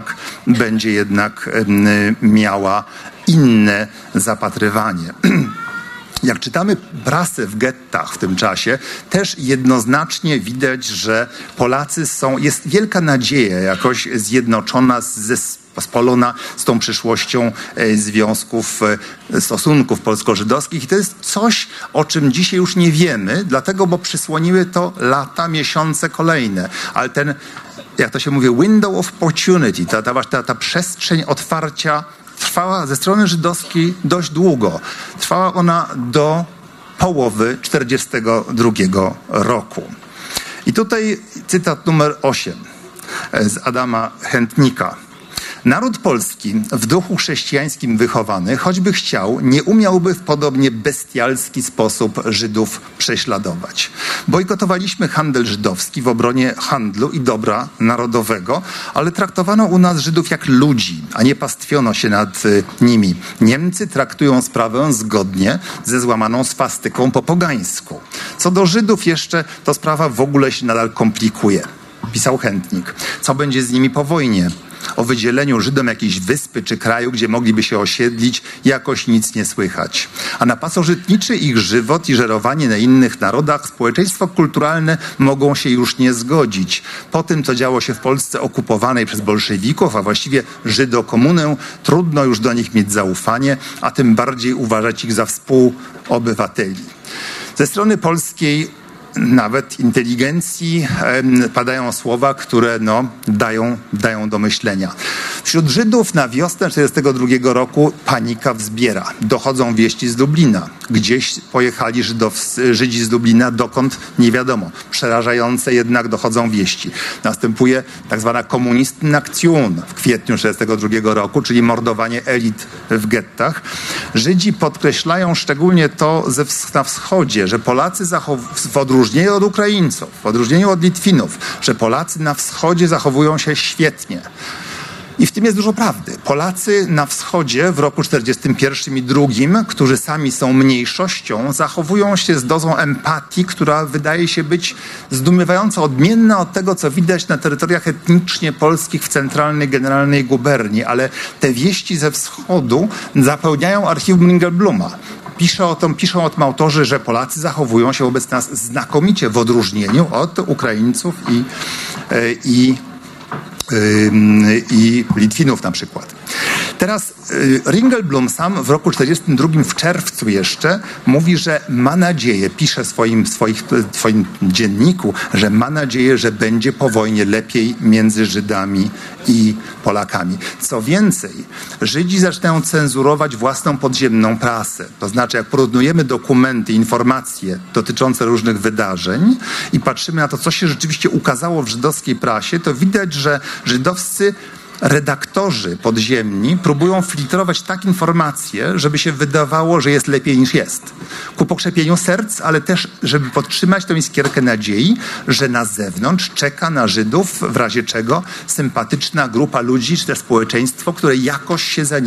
jednak miała inne zapatrywanie. Jak czytamy prasę w gettach w tym czasie, też jednoznacznie widać, że Polacy jest wielka nadzieja jakoś zjednoczona spolona z tą przyszłością stosunków polsko-żydowskich. I to jest coś, o czym dzisiaj już nie wiemy, dlatego, bo przysłoniły to lata, miesiące kolejne. Ale ten, jak to się mówi, window of opportunity, ta przestrzeń otwarcia trwała ze strony żydowskiej dość długo. Trwała ona do połowy 1942 roku. I tutaj cytat numer 8 z Adama Chętnika. Naród polski, w duchu chrześcijańskim wychowany, choćby chciał, nie umiałby w podobnie bestialski sposób Żydów prześladować. Bojkotowaliśmy handel żydowski w obronie handlu i dobra narodowego, ale traktowano u nas Żydów jak ludzi, a nie pastwiono się nad nimi. Niemcy traktują sprawę zgodnie ze złamaną swastyką po pogańsku. Co do Żydów jeszcze, to sprawa w ogóle się nadal komplikuje. Pisał Chętnik. Co będzie z nimi po wojnie? O wydzieleniu Żydom jakiejś wyspy czy kraju, gdzie mogliby się osiedlić, jakoś nic nie słychać. A na pasożytniczy ich żywot i żerowanie na innych narodach społeczeństwo kulturalne mogą się już nie zgodzić. Po tym, co działo się w Polsce okupowanej przez bolszewików, a właściwie Żydokomunę, trudno już do nich mieć zaufanie, a tym bardziej uważać ich za współobywateli. Ze strony polskiej nawet inteligencji padają słowa, które dają do myślenia. Wśród Żydów na wiosnę 1942 roku panika wzbiera. Dochodzą wieści z Lublina. Gdzieś pojechali Żydzi z Lublina, dokąd nie wiadomo. Przerażające jednak dochodzą wieści. Następuje tak zwana Kommunistnaktion w kwietniu 1942 roku, czyli mordowanie elit w gettach. Żydzi podkreślają szczególnie to na wschodzie, że Polacy w odróżnieniu od Ukraińców, w odróżnieniu od Litwinów, że Polacy na wschodzie zachowują się świetnie. I w tym jest dużo prawdy. Polacy na wschodzie w roku 1941 i 1942, którzy sami są mniejszością, zachowują się z dozą empatii, która wydaje się być zdumiewająco odmienna od tego, co widać na terytoriach etnicznie polskich w centralnej generalnej guberni. Ale te wieści ze wschodu zapełniają archiwum Ringelbluma. Piszą o tym autorzy, że Polacy zachowują się wobec nas znakomicie w odróżnieniu od Ukraińców i Litwinów na przykład. Teraz Ringelblum sam w roku 1942 w czerwcu jeszcze mówi, że ma nadzieję, pisze w swoim dzienniku, że ma nadzieję, że będzie po wojnie lepiej między Żydami i Polakami. Co więcej, Żydzi zaczynają cenzurować własną podziemną prasę. To znaczy, jak porównujemy dokumenty, informacje dotyczące różnych wydarzeń i patrzymy na to, co się rzeczywiście ukazało w żydowskiej prasie, to widać, że żydowscy redaktorzy podziemni próbują filtrować tak informacje, żeby się wydawało, że jest lepiej niż jest. Ku pokrzepieniu serc, ale też, żeby podtrzymać tę iskierkę nadziei, że na zewnątrz czeka na Żydów, w razie czego sympatyczna grupa ludzi, czy też społeczeństwo, które jakoś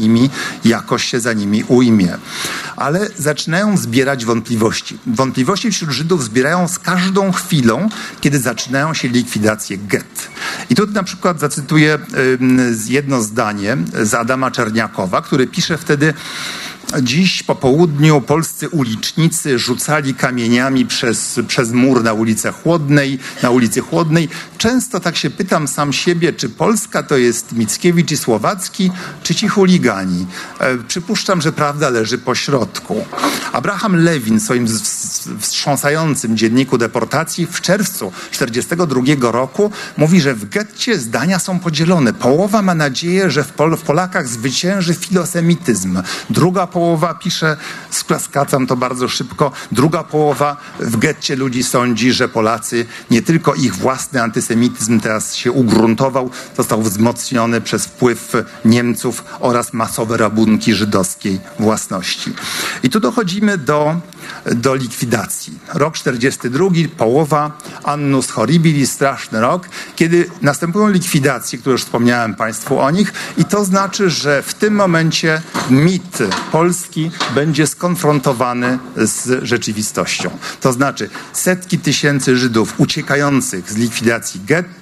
się za nimi ujmie. Ale zaczynają zbierać wątpliwości. Wątpliwości wśród Żydów zbierają z każdą chwilą, kiedy zaczynają się likwidacje gett. I tu na przykład zacytuję jedno zdanie z Adama Czerniakowa, który pisze wtedy: dziś po południu polscy ulicznicy rzucali kamieniami przez mur na ulicy Chłodnej. Często tak się pytam sam siebie, czy Polska to jest Mickiewicz i Słowacki, czy ci chuligani. Przypuszczam, że prawda leży po środku. Abraham Lewin w swoim wstrząsającym dzienniku deportacji w czerwcu 1942 roku mówi, że w getcie zdania są podzielone. Połowa ma nadzieję, że w Polakach zwycięży filosemityzm. Druga połowa, pisze, skracam to bardzo szybko, druga połowa w getcie ludzi sądzi, że Polacy, nie tylko ich własny antysemityzm teraz się ugruntował, został wzmocniony przez wpływ Niemców oraz masowe rabunki żydowskiej własności. I tu dochodzimy do likwidacji. Rok 42, połowa, Annus Horribilis, straszny rok, kiedy następują likwidacje, które już wspomniałem Państwu o nich, i to znaczy, że w tym momencie mit Polski będzie skonfrontowany z rzeczywistością. To znaczy setki tysięcy Żydów uciekających z likwidacji gett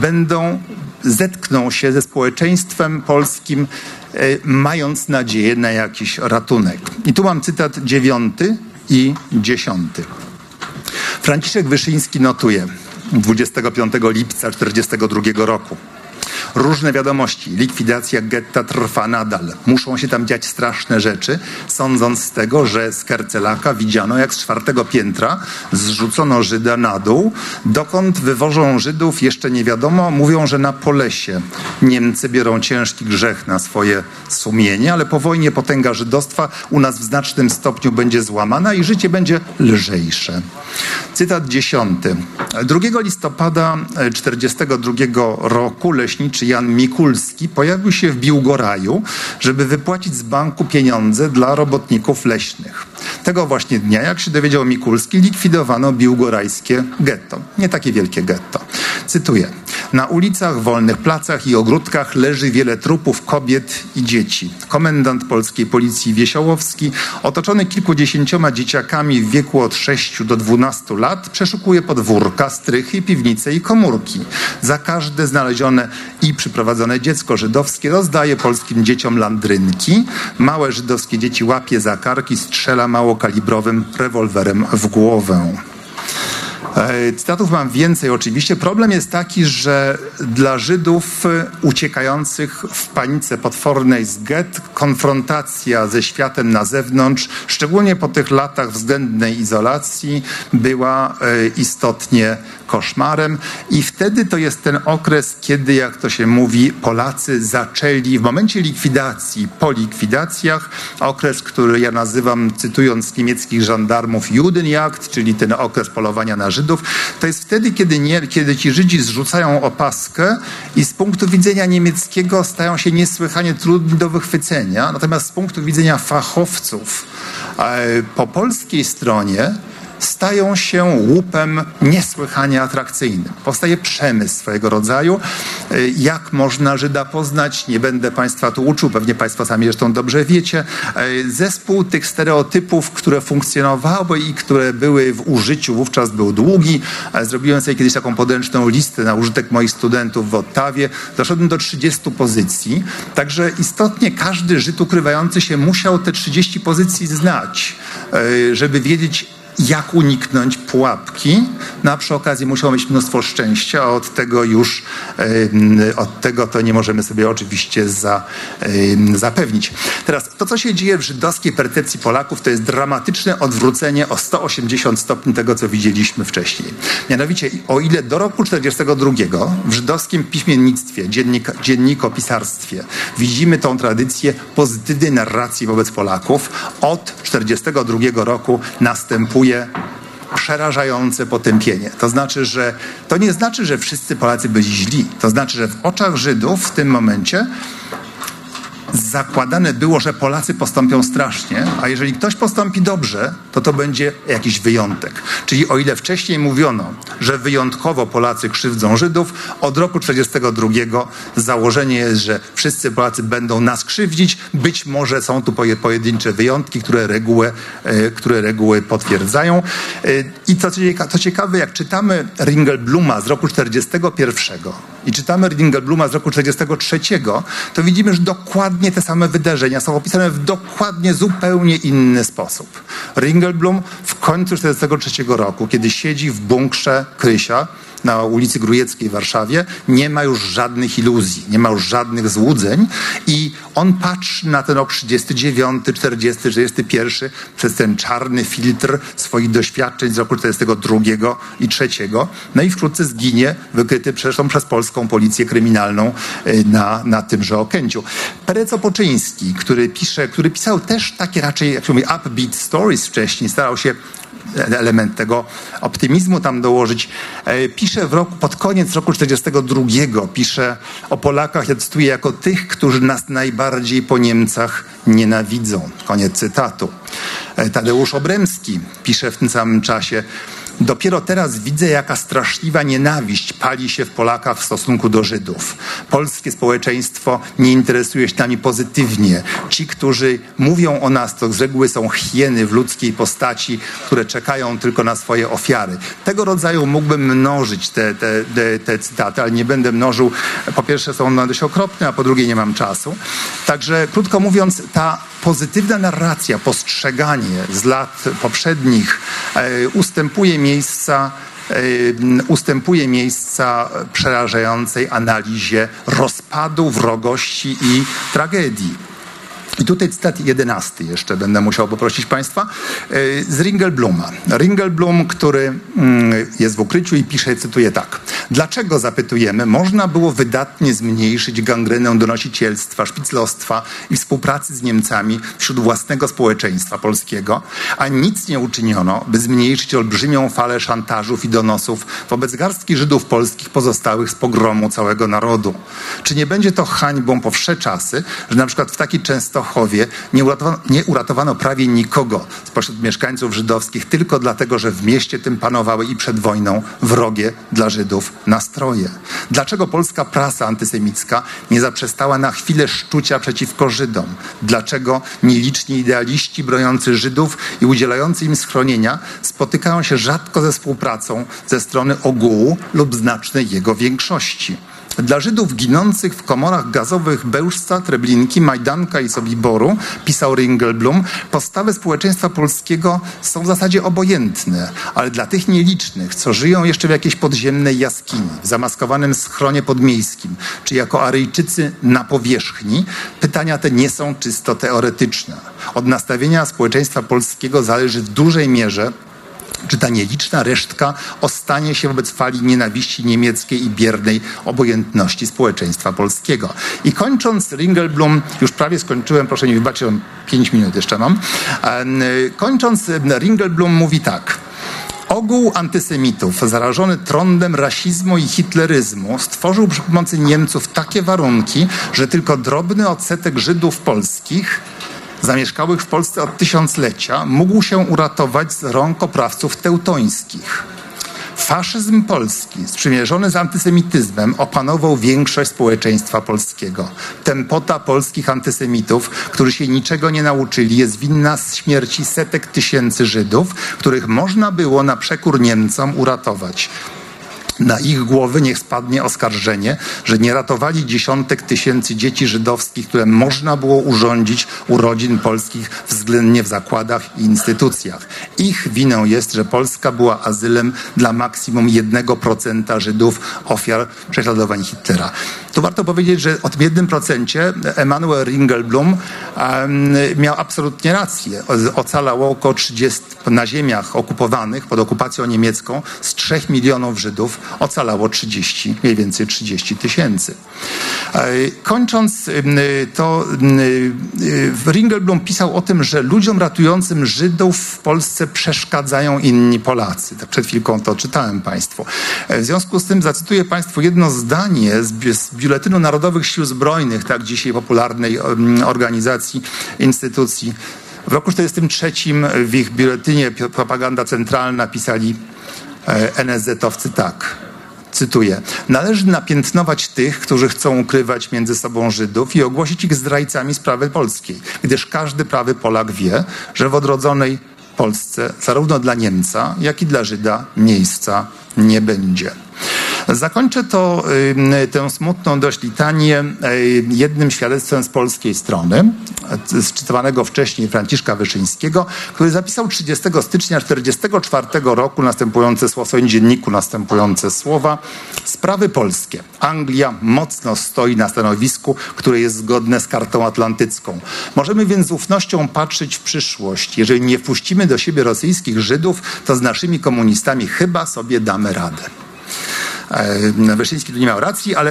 zetkną się ze społeczeństwem polskim, mając nadzieję na jakiś ratunek. I tu mam cytat 9 i 10. Franciszek Wyszyński notuje 25 lipca 1942 roku. Różne wiadomości. Likwidacja getta trwa nadal. Muszą się tam dziać straszne rzeczy, sądząc z tego, że z Kercelaka widziano, jak z 4. piętra zrzucono Żyda na dół. Dokąd wywożą Żydów, jeszcze nie wiadomo. Mówią, że na Polesie. Niemcy biorą ciężki grzech na swoje sumienie, ale po wojnie potęga żydostwa u nas w znacznym stopniu będzie złamana i życie będzie lżejsze. Cytat 10. 2 listopada 1942 roku leśniczy Jan Mikulski pojawił się w Biłgoraju, żeby wypłacić z banku pieniądze dla robotników leśnych. Tego właśnie dnia, jak się dowiedział Mikulski, likwidowano biłgorajskie getto. Nie takie wielkie getto. Cytuję. Na ulicach, wolnych placach i ogródkach leży wiele trupów kobiet i dzieci. Komendant polskiej policji Wiesiołowski, otoczony kilkudziesięcioma dzieciakami w wieku od 6 do 12 lat, przeszukuje podwórka, strychy, piwnice i komórki. Za każde znalezione i przyprowadzone dziecko żydowskie rozdaje polskim dzieciom landrynki. Małe żydowskie dzieci łapie za kark i strzela małokalibrowym rewolwerem w głowę. Cytatów mam więcej oczywiście. Problem jest taki, że dla Żydów uciekających w panice potwornej z gett konfrontacja ze światem na zewnątrz, szczególnie po tych latach względnej izolacji, była istotnie koszmarem i wtedy to jest ten okres, kiedy, jak to się mówi, Polacy zaczęli w momencie likwidacji, po likwidacjach, okres, który ja nazywam, cytując niemieckich żandarmów, Judenjagd, czyli ten okres polowania na Żydów. To jest wtedy, kiedy ci Żydzi zrzucają opaskę i z punktu widzenia niemieckiego stają się niesłychanie trudni do wychwycenia, natomiast z punktu widzenia fachowców po polskiej stronie stają się łupem niesłychanie atrakcyjnym. Powstaje przemysł swojego rodzaju. Jak można Żyda poznać? Nie będę Państwa tu uczył, pewnie Państwo sami zresztą dobrze wiecie. Zespół tych stereotypów, które funkcjonowały i które były w użyciu, wówczas był długi. Zrobiłem sobie kiedyś taką podręczną listę na użytek moich studentów w Ottawie. Doszedłem do 30 pozycji. Także istotnie każdy Żyd ukrywający się musiał te 30 pozycji znać, żeby wiedzieć, jak uniknąć pułapki, no a przy okazji musiał mieć mnóstwo szczęścia, a od tego to nie możemy sobie oczywiście zapewnić. Teraz to, co się dzieje w żydowskiej percepcji Polaków, to jest dramatyczne odwrócenie o 180 stopni tego, co widzieliśmy wcześniej. Mianowicie, o ile do roku 1942 w żydowskim piśmiennictwie, dziennikopisarstwie widzimy tą tradycję pozytywnej narracji wobec Polaków, od 1942 roku następuje przerażające potępienie. To nie znaczy, że wszyscy Polacy byli źli. To znaczy, że w oczach Żydów w tym momencie zakładane było, że Polacy postąpią strasznie, a jeżeli ktoś postąpi dobrze, to będzie jakiś wyjątek. Czyli o ile wcześniej mówiono, że wyjątkowo Polacy krzywdzą Żydów, od roku 1942 założenie jest, że wszyscy Polacy będą nas krzywdzić. Być może są tu pojedyncze wyjątki, które reguły potwierdzają. I co ciekawe, jak czytamy Ringelbluma z roku 1941 i czytamy Ringelbluma z roku 1943, to widzimy, że dokładnie te same wydarzenia są opisane w dokładnie zupełnie inny sposób. Ringelblum w końcu 1943 roku, kiedy siedzi w bunkrze Krysia na ulicy Grujeckiej w Warszawie, nie ma już żadnych iluzji, nie ma już żadnych złudzeń i on patrzy na ten rok 39, 40, 41 przez ten czarny filtr swoich doświadczeń z roku 42 i 3. No i wkrótce zginie, wykryty zresztą przez polską policję kryminalną na tymże Okęciu. Perec Opoczyński, który pisał też takie raczej, jak się mówi, upbeat stories wcześniej, starał się element tego optymizmu tam dołożyć. Pisze pod koniec roku 1942, pisze o Polakach, ja cytuję, jako tych, którzy nas najbardziej po Niemcach nienawidzą. Koniec cytatu. Tadeusz Obremski pisze w tym samym czasie: dopiero teraz widzę, jaka straszliwa nienawiść pali się w Polakach w stosunku do Żydów. Polskie społeczeństwo nie interesuje się nami pozytywnie. Ci, którzy mówią o nas, to z reguły są hieny w ludzkiej postaci, które czekają tylko na swoje ofiary. Tego rodzaju mógłbym mnożyć te cytaty, ale nie będę mnożył. Po pierwsze są one dość okropne, a po drugie nie mam czasu. Także krótko mówiąc, ta pozytywna narracja, postrzeganie z lat poprzednich ustępuje miejsca przerażającej analizie rozpadu, wrogości i tragedii. I tutaj cytat 11 jeszcze będę musiał poprosić Państwa, z Ringelbluma. Ringelblum, który jest w ukryciu i pisze, cytuję tak. Dlaczego, zapytujemy, można było wydatnie zmniejszyć gangrenę donosicielstwa, szpiclostwa i współpracy z Niemcami wśród własnego społeczeństwa polskiego, a nic nie uczyniono, by zmniejszyć olbrzymią falę szantażów i donosów wobec garstki Żydów polskich pozostałych z pogromu całego narodu? Czy nie będzie to hańbą po wsze czasy, że na przykład w takiej Częstochowie nie uratowano prawie nikogo spośród mieszkańców żydowskich tylko dlatego, że w mieście tym panowały i przed wojną wrogie dla Żydów nastroje? Dlaczego polska prasa antysemicka nie zaprzestała na chwilę szczucia przeciwko Żydom? Dlaczego nieliczni idealiści broniący Żydów i udzielający im schronienia spotykają się rzadko ze współpracą ze strony ogółu lub znacznej jego większości? Dla Żydów ginących w komorach gazowych Bełżca, Treblinki, Majdanka i Sobiboru, pisał Ringelblum, postawy społeczeństwa polskiego są w zasadzie obojętne, ale dla tych nielicznych, co żyją jeszcze w jakiejś podziemnej jaskini, w zamaskowanym schronie podmiejskim, czy jako Aryjczycy na powierzchni, pytania te nie są czysto teoretyczne. Od nastawienia społeczeństwa polskiego zależy w dużej mierze, czy ta nieliczna resztka ostanie się wobec fali nienawiści niemieckiej i biernej obojętności społeczeństwa polskiego. I kończąc, Ringelblum, już prawie skończyłem, proszę mi wybaczyć, 5 minut jeszcze mam. Kończąc, Ringelblum mówi tak. Ogół antysemitów zarażony trądem rasizmu i hitleryzmu stworzył przy pomocy Niemców takie warunki, że tylko drobny odsetek Żydów polskich zamieszkałych w Polsce od tysiąclecia mógł się uratować z rąk oprawców teutońskich. Faszyzm polski, sprzymierzony z antysemityzmem, opanował większość społeczeństwa polskiego. Tempota polskich antysemitów, którzy się niczego nie nauczyli, jest winna śmierci setek tysięcy Żydów, których można było na przekór Niemcom uratować. Na ich głowy niech spadnie oskarżenie, że nie ratowali dziesiątek tysięcy dzieci żydowskich, które można było urządzić urodzin polskich względnie w zakładach i instytucjach. Ich winą jest, że Polska była azylem dla maksimum 1% Żydów, ofiar prześladowań Hitlera. Tu warto powiedzieć, że o tym 1% Emanuel Ringelblum miał absolutnie rację. Ocalało około 30 na ziemiach okupowanych pod okupacją niemiecką z 3 milionów Żydów ocalało mniej więcej 30 tysięcy. Kończąc to, Ringelblum pisał o tym, że ludziom ratującym Żydów w Polsce przeszkadzają inni Polacy. Tak przed chwilką to czytałem Państwu. W związku z tym zacytuję Państwu jedno zdanie z Biuletynu Narodowych Sił Zbrojnych, tak dzisiaj popularnej organizacji, instytucji. W roku 1943 w ich biuletynie Propaganda Centralna pisali NSZ-owcy tak, cytuję: należy napiętnować tych, którzy chcą ukrywać między sobą Żydów i ogłosić ich zdrajcami sprawy polskiej, gdyż każdy prawy Polak wie, że w odrodzonej Polsce zarówno dla Niemca, jak i dla Żyda miejsca nie będzie. Zakończę tę smutną dość litanię jednym świadectwem z polskiej strony, cytowanego wcześniej Franciszka Wyszyńskiego, który zapisał 30 stycznia 1944 roku następujące słowa, w swoim dzienniku następujące słowa: sprawy polskie. Anglia mocno stoi na stanowisku, które jest zgodne z kartą atlantycką. Możemy więc z ufnością patrzeć w przyszłość. Jeżeli nie wpuścimy do siebie rosyjskich Żydów, to z naszymi komunistami chyba sobie damy radę. Wyszyński tu nie miał racji, ale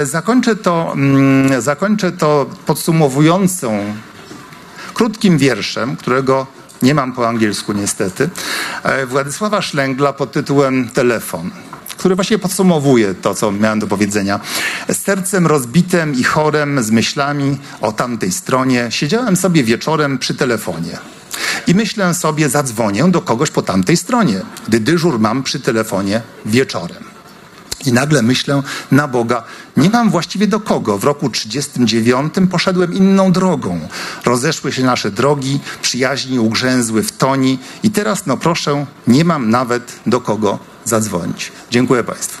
zakończę to podsumowującą krótkim wierszem, którego nie mam po angielsku niestety, Władysława Szlęgla pod tytułem Telefon, który właściwie podsumowuje to, co miałem do powiedzenia. Z sercem rozbitem i chorem, z myślami o tamtej stronie, siedziałem sobie wieczorem przy telefonie. I myślę sobie, zadzwonię do kogoś po tamtej stronie, gdy dyżur mam przy telefonie wieczorem. I nagle myślę, na Boga, nie mam właściwie do kogo. W roku 1939 poszedłem inną drogą. Rozeszły się nasze drogi, przyjaźni ugrzęzły w toni i teraz, no proszę, nie mam nawet do kogo zadzwonić. Dziękuję Państwu.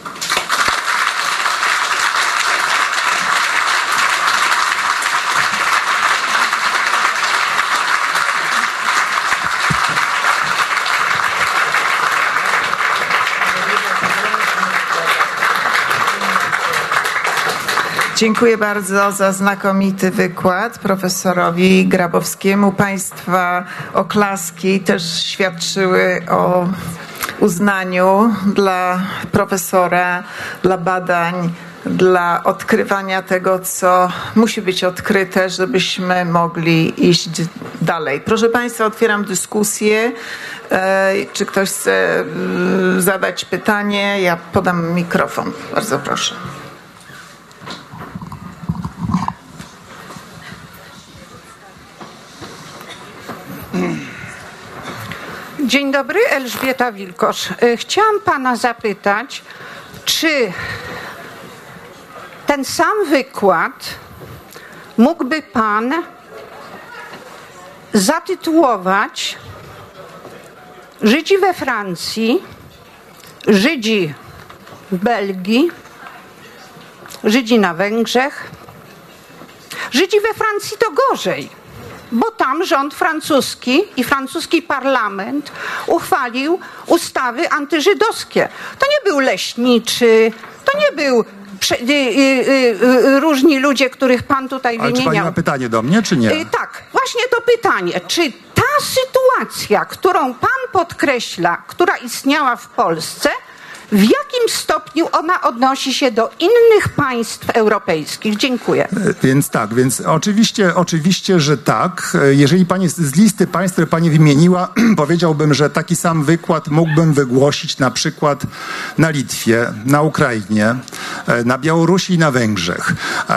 Dziękuję bardzo za znakomity wykład profesorowi Grabowskiemu. Państwa oklaski też świadczyły o uznaniu dla profesora, dla badań, dla odkrywania tego, co musi być odkryte, żebyśmy mogli iść dalej. Proszę Państwa, otwieram dyskusję. Czy ktoś chce zadać pytanie? Ja podam mikrofon. Bardzo proszę. Dzień dobry, Elżbieta Wilkosz. Chciałam Pana zapytać, czy ten sam wykład mógłby Pan zatytułować Żydzi we Francji, Żydzi w Belgii, Żydzi na Węgrzech. Żydzi we Francji to gorzej, bo tam rząd francuski i francuski parlament uchwalił ustawy antyżydowskie. To nie był Leśniczy, to nie był różni ludzie, których Pan tutaj wymieniał. Ale czy Pani ma pytanie do mnie, czy nie? Tak, właśnie to pytanie. Czy ta sytuacja, którą Pan podkreśla, która istniała w Polsce, w jakim stopniu ona odnosi się do innych państw europejskich? Dziękuję. Więc oczywiście, że tak. Jeżeli Pani z listy państw, które Pani wymieniła, powiedziałbym, że taki sam wykład mógłbym wygłosić na przykład na Litwie, na Ukrainie, na Białorusi i na Węgrzech.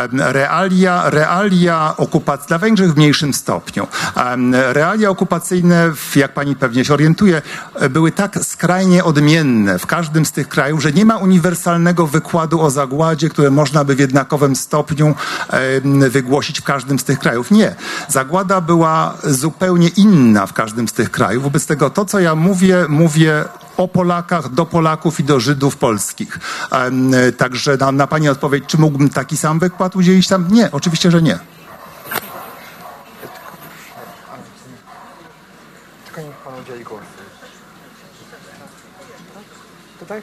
Realia okupacji, na Węgrzech w mniejszym stopniu. Realia okupacyjne, jak Pani pewnie się orientuje, były tak skrajnie odmienne w każdym z tych krajów, że że nie ma uniwersalnego wykładu o zagładzie, które można by w jednakowym stopniu wygłosić w każdym z tych krajów. Nie. Zagłada była zupełnie inna w każdym z tych krajów. Wobec tego to, co ja mówię o Polakach, do Polaków i do Żydów polskich. Także na pani odpowiedź, czy mógłbym taki sam wykład udzielić tam? Nie, oczywiście, że nie. Tylko niech pan udzieli głosu. Tutaj?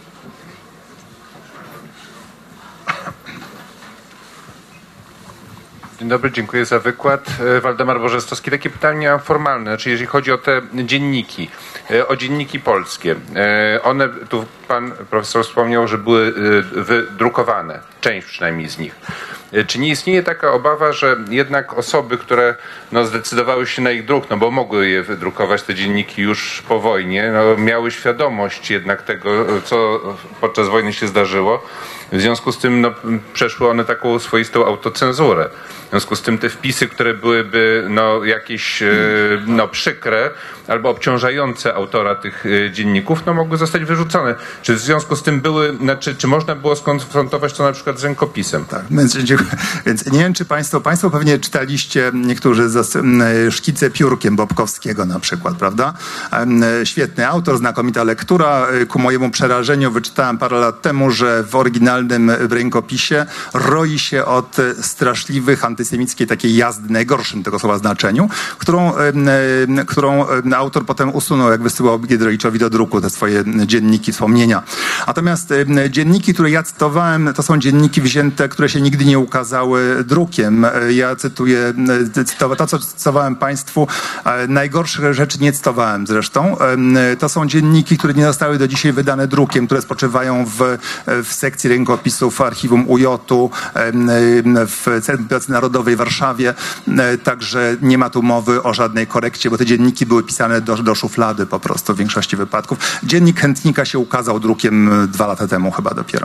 Dzień dobry, dziękuję za wykład. Waldemar Bożestowski. Takie pytania formalne, znaczy jeżeli chodzi o te dzienniki, o dzienniki polskie. One, tu pan profesor wspomniał, że były wydrukowane, część przynajmniej z nich. Czy nie istnieje taka obawa, że jednak osoby, które zdecydowały się na ich druk, bo mogły je wydrukować, te dzienniki już po wojnie, miały świadomość jednak tego, co podczas wojny się zdarzyło. W związku z tym przeszły one taką swoistą autocenzurę. W związku z tym te wpisy, które byłyby jakieś przykre albo obciążające autora tych dzienników, mogły zostać wyrzucone. Czy w związku z tym czy można było skonfrontować to na przykład z rękopisem? Tak, więc nie wiem, czy państwo pewnie czytaliście niektórzy Szkice piórkiem Bobkowskiego na przykład, prawda? Świetny autor, znakomita lektura. Ku mojemu przerażeniu wyczytałem parę lat temu, że w oryginalnym rękopisie roi się od straszliwych antysemickiej takiej jazdy, najgorszym tego słowa znaczeniu, którą autor potem usunął, jak wysyłał Giedroyczowi do druku te swoje dzienniki, wspomnienia. Natomiast dzienniki, które ja cytowałem, to są dzienniki wzięte, które się nigdy nie ukazały drukiem. Ja cytuję, to co cytowałem państwu, najgorsze rzeczy nie cytowałem zresztą. To są dzienniki, które nie zostały do dzisiaj wydane drukiem, które spoczywają w sekcji rękopisów Archiwum UJ-u, w Centrum Biblioteki Narodowej w Warszawie. Także nie ma tu mowy o żadnej korekcie, bo te dzienniki były pisane do szuflady po prostu w większości wypadków. Dziennik Chętnika się ukazał drukiem 2 lata temu chyba dopiero.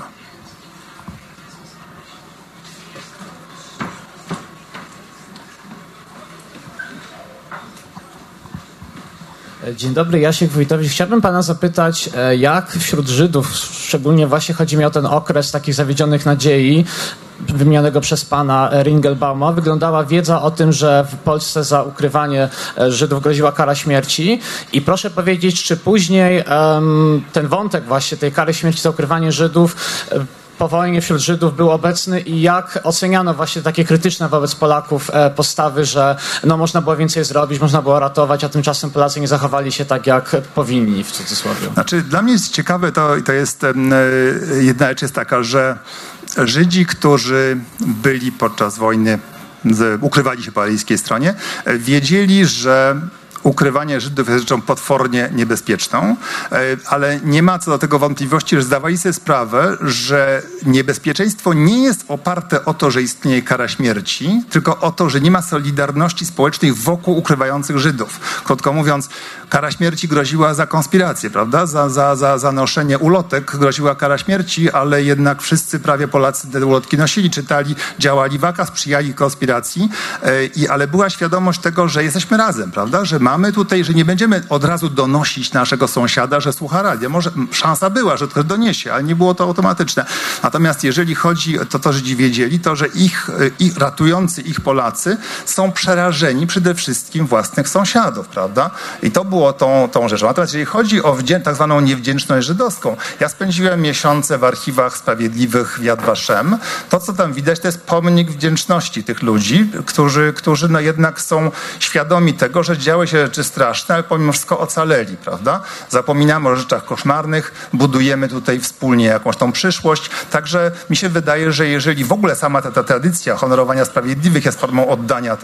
Dzień dobry, Jasiek Wójtowicz. Chciałbym pana zapytać, jak wśród Żydów, szczególnie właśnie chodzi mi o ten okres takich zawiedzionych nadziei, wymienionego przez pana Ringelbauma, wyglądała wiedza o tym, że w Polsce za ukrywanie Żydów groziła kara śmierci. I proszę powiedzieć, czy później ten wątek właśnie tej kary śmierci za ukrywanie Żydów po wojnie wśród Żydów był obecny i jak oceniano właśnie takie krytyczne wobec Polaków postawy, że można było więcej zrobić, można było ratować, a tymczasem Polacy nie zachowali się tak, jak powinni, w cudzysłowie. Znaczy, dla mnie jest ciekawe, to jest jedna rzecz jest taka, że Żydzi, którzy byli podczas wojny, ukrywali się po aryjskiej stronie, wiedzieli, że ukrywanie Żydów jest rzeczą potwornie niebezpieczną, ale nie ma co do tego wątpliwości, że zdawali sobie sprawę, że niebezpieczeństwo nie jest oparte o to, że istnieje kara śmierci, tylko o to, że nie ma solidarności społecznej wokół ukrywających Żydów. Krótko mówiąc, kara śmierci groziła za konspirację, prawda? Za noszenie ulotek groziła kara śmierci, ale jednak wszyscy prawie Polacy te ulotki nosili, czytali, działali w AK, sprzyjali konspiracji, ale była świadomość tego, że jesteśmy razem, prawda? Że mamy tutaj, że nie będziemy od razu donosić naszego sąsiada, że słucha radia. Może szansa była, że ktoś doniesie, ale nie było to automatyczne. Natomiast jeżeli chodzi, to Żydzi wiedzieli, to że ich ratujący ich Polacy są przerażeni przede wszystkim własnych sąsiadów, prawda? I to było tą rzeczą. Natomiast jeżeli chodzi o tak zwaną niewdzięczność żydowską, ja spędziłem miesiące w archiwach sprawiedliwych w Yad Vashem. To, co tam widać, to jest pomnik wdzięczności tych ludzi, którzy jednak są świadomi tego, że działy się rzeczy straszne, ale pomimo wszystko ocaleli, prawda? Zapominamy o rzeczach koszmarnych, budujemy tutaj wspólnie jakąś tą przyszłość. Także mi się wydaje, że jeżeli w ogóle sama ta tradycja honorowania sprawiedliwych jest formą oddania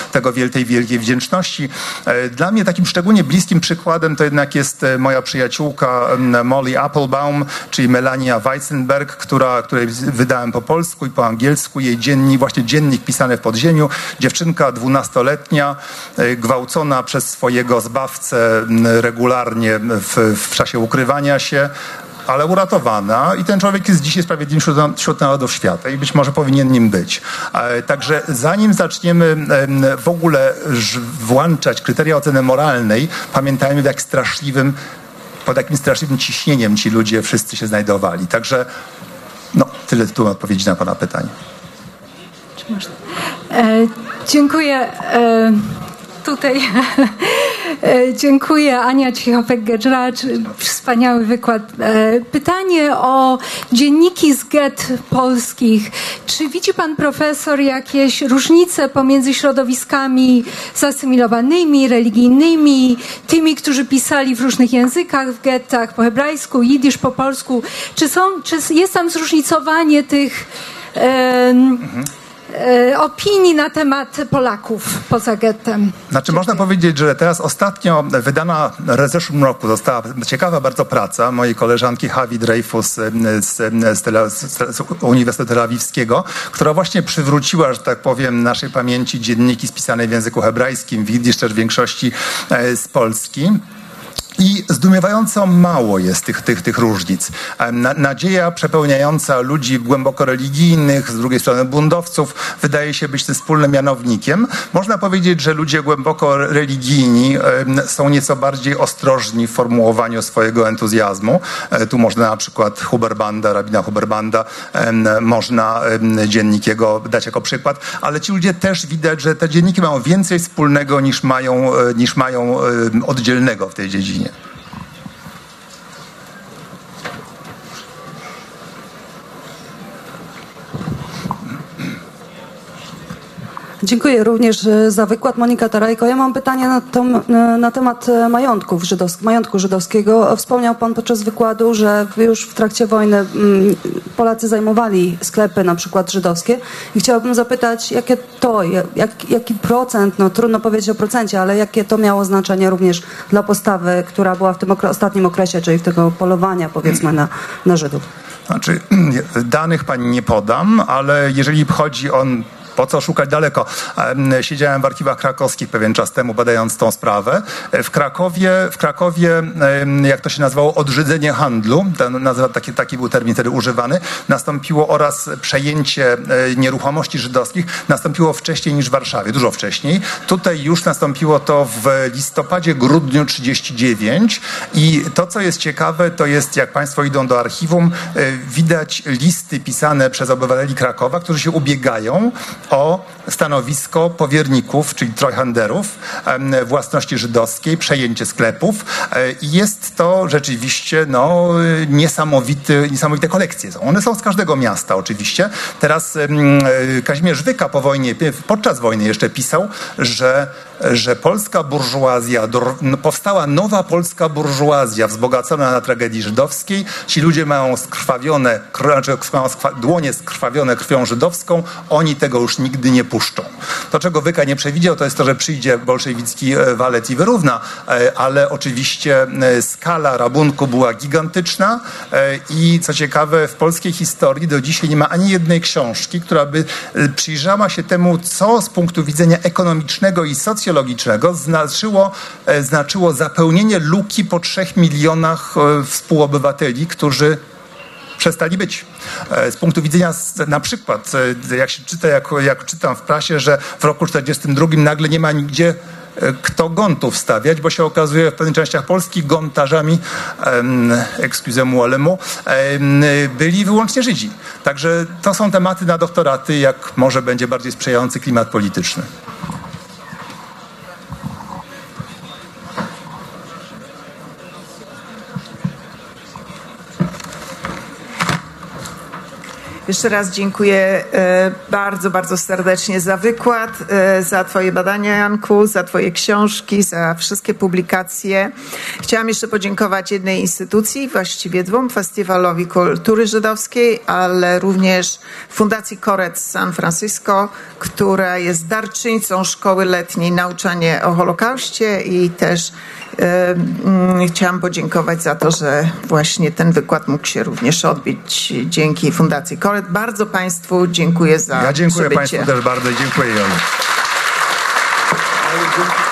tej wielkiej wdzięczności, dla mnie takim szczególnie bliskim przykładem to jednak jest moja przyjaciółka Molly Applebaum, czyli Melania Weizenberg, której wydałem po polsku i po angielsku. Jej dziennik pisany w podziemiu. Dziewczynka 12-letnia, gwałcona przez swojego zbawcę regularnie w czasie ukrywania się, ale uratowana i ten człowiek jest dzisiaj sprawiedliwym wśród narodów świata i być może powinien nim być. Także zanim zaczniemy w ogóle włączać kryteria oceny moralnej, pamiętajmy, w jak straszliwym pod jakim straszliwym ciśnieniem ci ludzie wszyscy się znajdowali. Także no, tyle tytułem odpowiedzi na pana pytanie. Czy można? Dziękuję. Tutaj dziękuję. Ania Cichopek-Gedżracz, wspaniały wykład. Pytanie o dzienniki z gett polskich. Czy widzi pan profesor jakieś różnice pomiędzy środowiskami zasymilowanymi, religijnymi, tymi, którzy pisali w różnych językach w gettach, po hebrajsku, jidysz, po polsku? Czy jest tam zróżnicowanie tych opinii na temat Polaków poza gettem? Znaczy można powiedzieć, że teraz ostatnio wydana w zeszłym roku została ciekawa bardzo praca mojej koleżanki Havi Dreyfus z Uniwersytetu Tel Awiwskiego, która właśnie przywróciła, że tak powiem, naszej pamięci dzienniki spisane w języku hebrajskim, widzisz też w większości z Polski. I zdumiewająco mało jest tych różnic. Nadzieja przepełniająca ludzi głęboko religijnych, z drugiej strony buntowców, wydaje się być tym wspólnym mianownikiem. Można powiedzieć, że ludzie głęboko religijni są nieco bardziej ostrożni w formułowaniu swojego entuzjazmu. Tu można na przykład rabina Huberbanda, można dziennik jego dać jako przykład, ale ci ludzie też widać, że te dzienniki mają więcej wspólnego niż mają oddzielnego w tej dziedzinie. Dziękuję również za wykład. Monika Tarajko. Ja mam pytanie na temat majątku żydowskiego. Wspomniał pan podczas wykładu, że już w trakcie wojny Polacy zajmowali sklepy na przykład żydowskie i chciałabym zapytać, jaki procent, no trudno powiedzieć o procencie, ale jakie to miało znaczenie również dla postawy, która była w tym ostatnim okresie, czyli w tego polowania, powiedzmy, na Żydów. Znaczy, danych pani nie podam, ale jeżeli chodzi o po co szukać daleko? Siedziałem w archiwach krakowskich pewien czas temu, badając tą sprawę. W Krakowie, jak to się nazywało, odżydzenie handlu, taki był termin wtedy używany, nastąpiło oraz przejęcie nieruchomości żydowskich nastąpiło wcześniej niż w Warszawie, dużo wcześniej. Tutaj już nastąpiło to w listopadzie, grudniu 1939 i to, co jest ciekawe, to jest, jak państwo idą do archiwum, widać listy pisane przez obywateli Krakowa, którzy się ubiegają o stanowisko powierników, czyli trojhanderów własności żydowskiej, przejęcie sklepów i jest to rzeczywiście niesamowite kolekcje. One są z każdego miasta oczywiście. Teraz Kazimierz Wyka po wojnie, podczas wojny jeszcze pisał, że polska burżuazja, powstała nowa polska burżuazja wzbogacona na tragedii żydowskiej. Ci ludzie mają dłonie skrwawione krwią żydowską, oni tego już nigdy nie puszczą. To, czego Wyka nie przewidział, to jest to, że przyjdzie bolszewicki walet i wyrówna, ale oczywiście skala rabunku była gigantyczna i co ciekawe, w polskiej historii do dzisiaj nie ma ani jednej książki, która by przyjrzała się temu, co z punktu widzenia ekonomicznego i socjologicznego znaczyło zapełnienie luki po 3 milionach współobywateli, którzy przestali być. Z punktu widzenia na przykład, jak się czyta, jak czytam w prasie, że w roku 1942 nagle nie ma nigdzie kto gontów stawiać, bo się okazuje w pewnych częściach Polski gontarzami, excusez-moi le mot, byli wyłącznie Żydzi. Także to są tematy na doktoraty, jak może będzie bardziej sprzyjający klimat polityczny. Jeszcze raz dziękuję bardzo, bardzo serdecznie za wykład, za twoje badania, Janku, za twoje książki, za wszystkie publikacje. Chciałam jeszcze podziękować jednej instytucji, właściwie 2, Festiwalowi Kultury Żydowskiej, ale również Fundacji Koret z San Francisco, która jest darczyńcą szkoły letniej Nauczanie o Holokauście i też chciałam podziękować za to, że właśnie ten wykład mógł się również odbyć dzięki Fundacji Koret. Bardzo państwu dziękuję za Ja dziękuję przybycie. państwu też bardzo i dziękuję Jolu.